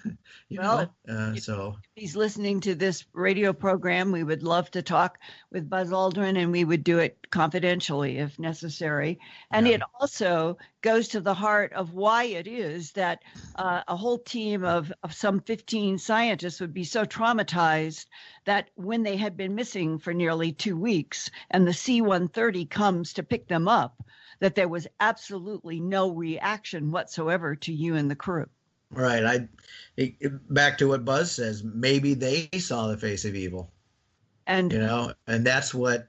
[SPEAKER 2] If he's listening to this radio program, we would love to talk with Buzz Aldrin, and we would do it confidentially if necessary. And it also goes to the heart of why it is that a whole team of some 15 scientists would be so traumatized that when they had been missing for nearly 2 weeks and the C-130 comes to pick them up, that there was absolutely no reaction whatsoever to you and the crew.
[SPEAKER 3] Right. Back to what Buzz says, maybe they saw the face of evil. And and that's what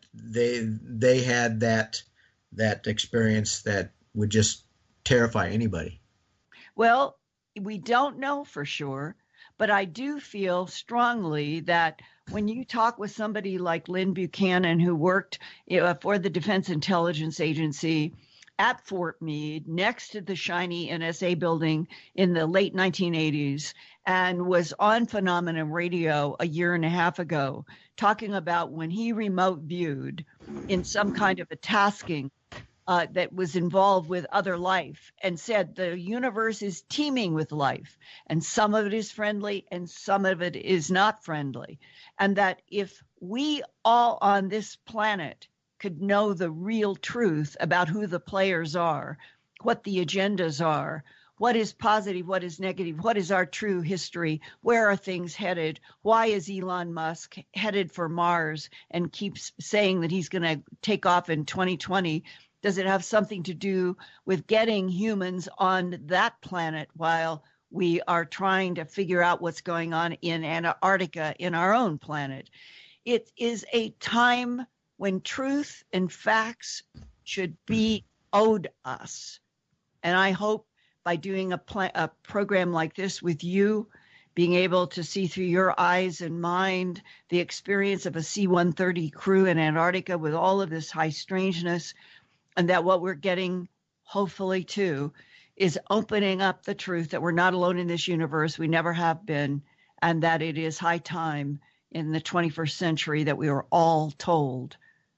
[SPEAKER 3] they had, that experience that would just terrify anybody.
[SPEAKER 2] Well, we don't know for sure, but I do feel strongly that when you talk with somebody like Lynn Buchanan, who worked for the Defense Intelligence Agency at Fort Meade, next to the shiny NSA building in the late 1980s, and was on Phenomenon Radio a year and a half ago, talking about when he remote viewed in some kind of a tasking that was involved with other life, and said the universe is teeming with life, and some of it is friendly and some of it is not friendly. And that if we all on this planet could know the real truth about who the players are, what the agendas are, what is positive, what is negative, what is our true history, where are things headed, why is Elon Musk headed for Mars and keeps saying that he's going to take off in 2020? Does it have something to do with getting humans on that planet while we are trying to figure out what's going on in Antarctica, in our own planet? It is a time when truth and facts should be owed us. And I hope by doing a program like this with you, being able to see through your eyes and mind the experience of a C-130 crew in Antarctica with all of this high strangeness, and that what we're getting, hopefully, too, is opening up the truth that we're not alone in this universe, we never have been, and that it is high time in the 21st century that we are all told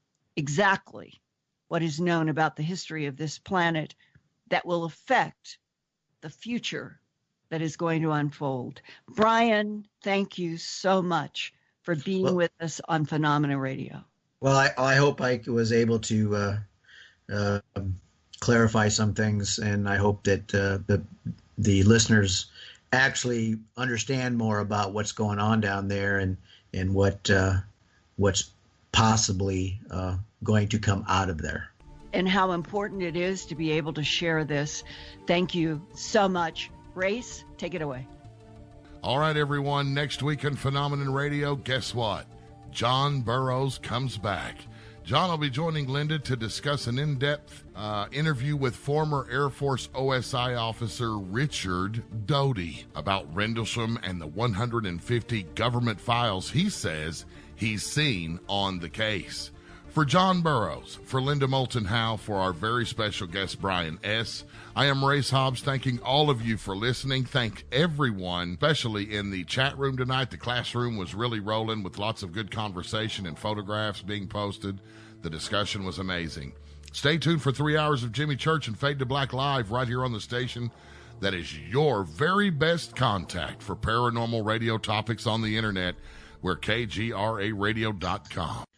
[SPEAKER 2] exactly what is known about the history of this planet that will affect the future that is going to unfold. Brian, thank you so much for being with us on Phenomena Radio.
[SPEAKER 3] Well, I hope I was able to clarify some things, and I hope that the listeners actually understand more about what's going on down there and what's possibly going to come out of there.
[SPEAKER 2] And how important it is to be able to share this. Thank you so much. Race, take it away.
[SPEAKER 1] All right, everyone. Next week on Phenomenon Radio, guess what? John Burroughs comes back John will be joining Linda to discuss an in-depth interview with former Air Force OSI officer Richard Doty about Rendlesham and the 150 government files he says he's seen on the case. For John Burroughs, for Linda Moulton Howe, for our very special guest Brian S., I am Race Hobbs, thanking all of you for listening. Thank everyone, especially in the chat room tonight. The classroom was really rolling with lots of good conversation and photographs being posted. The discussion was amazing. Stay tuned for 3 hours of Jimmy Church and Fade to Black Live right here on the station that is your very best contact for paranormal radio topics on the internet. We're KGRAradio.com.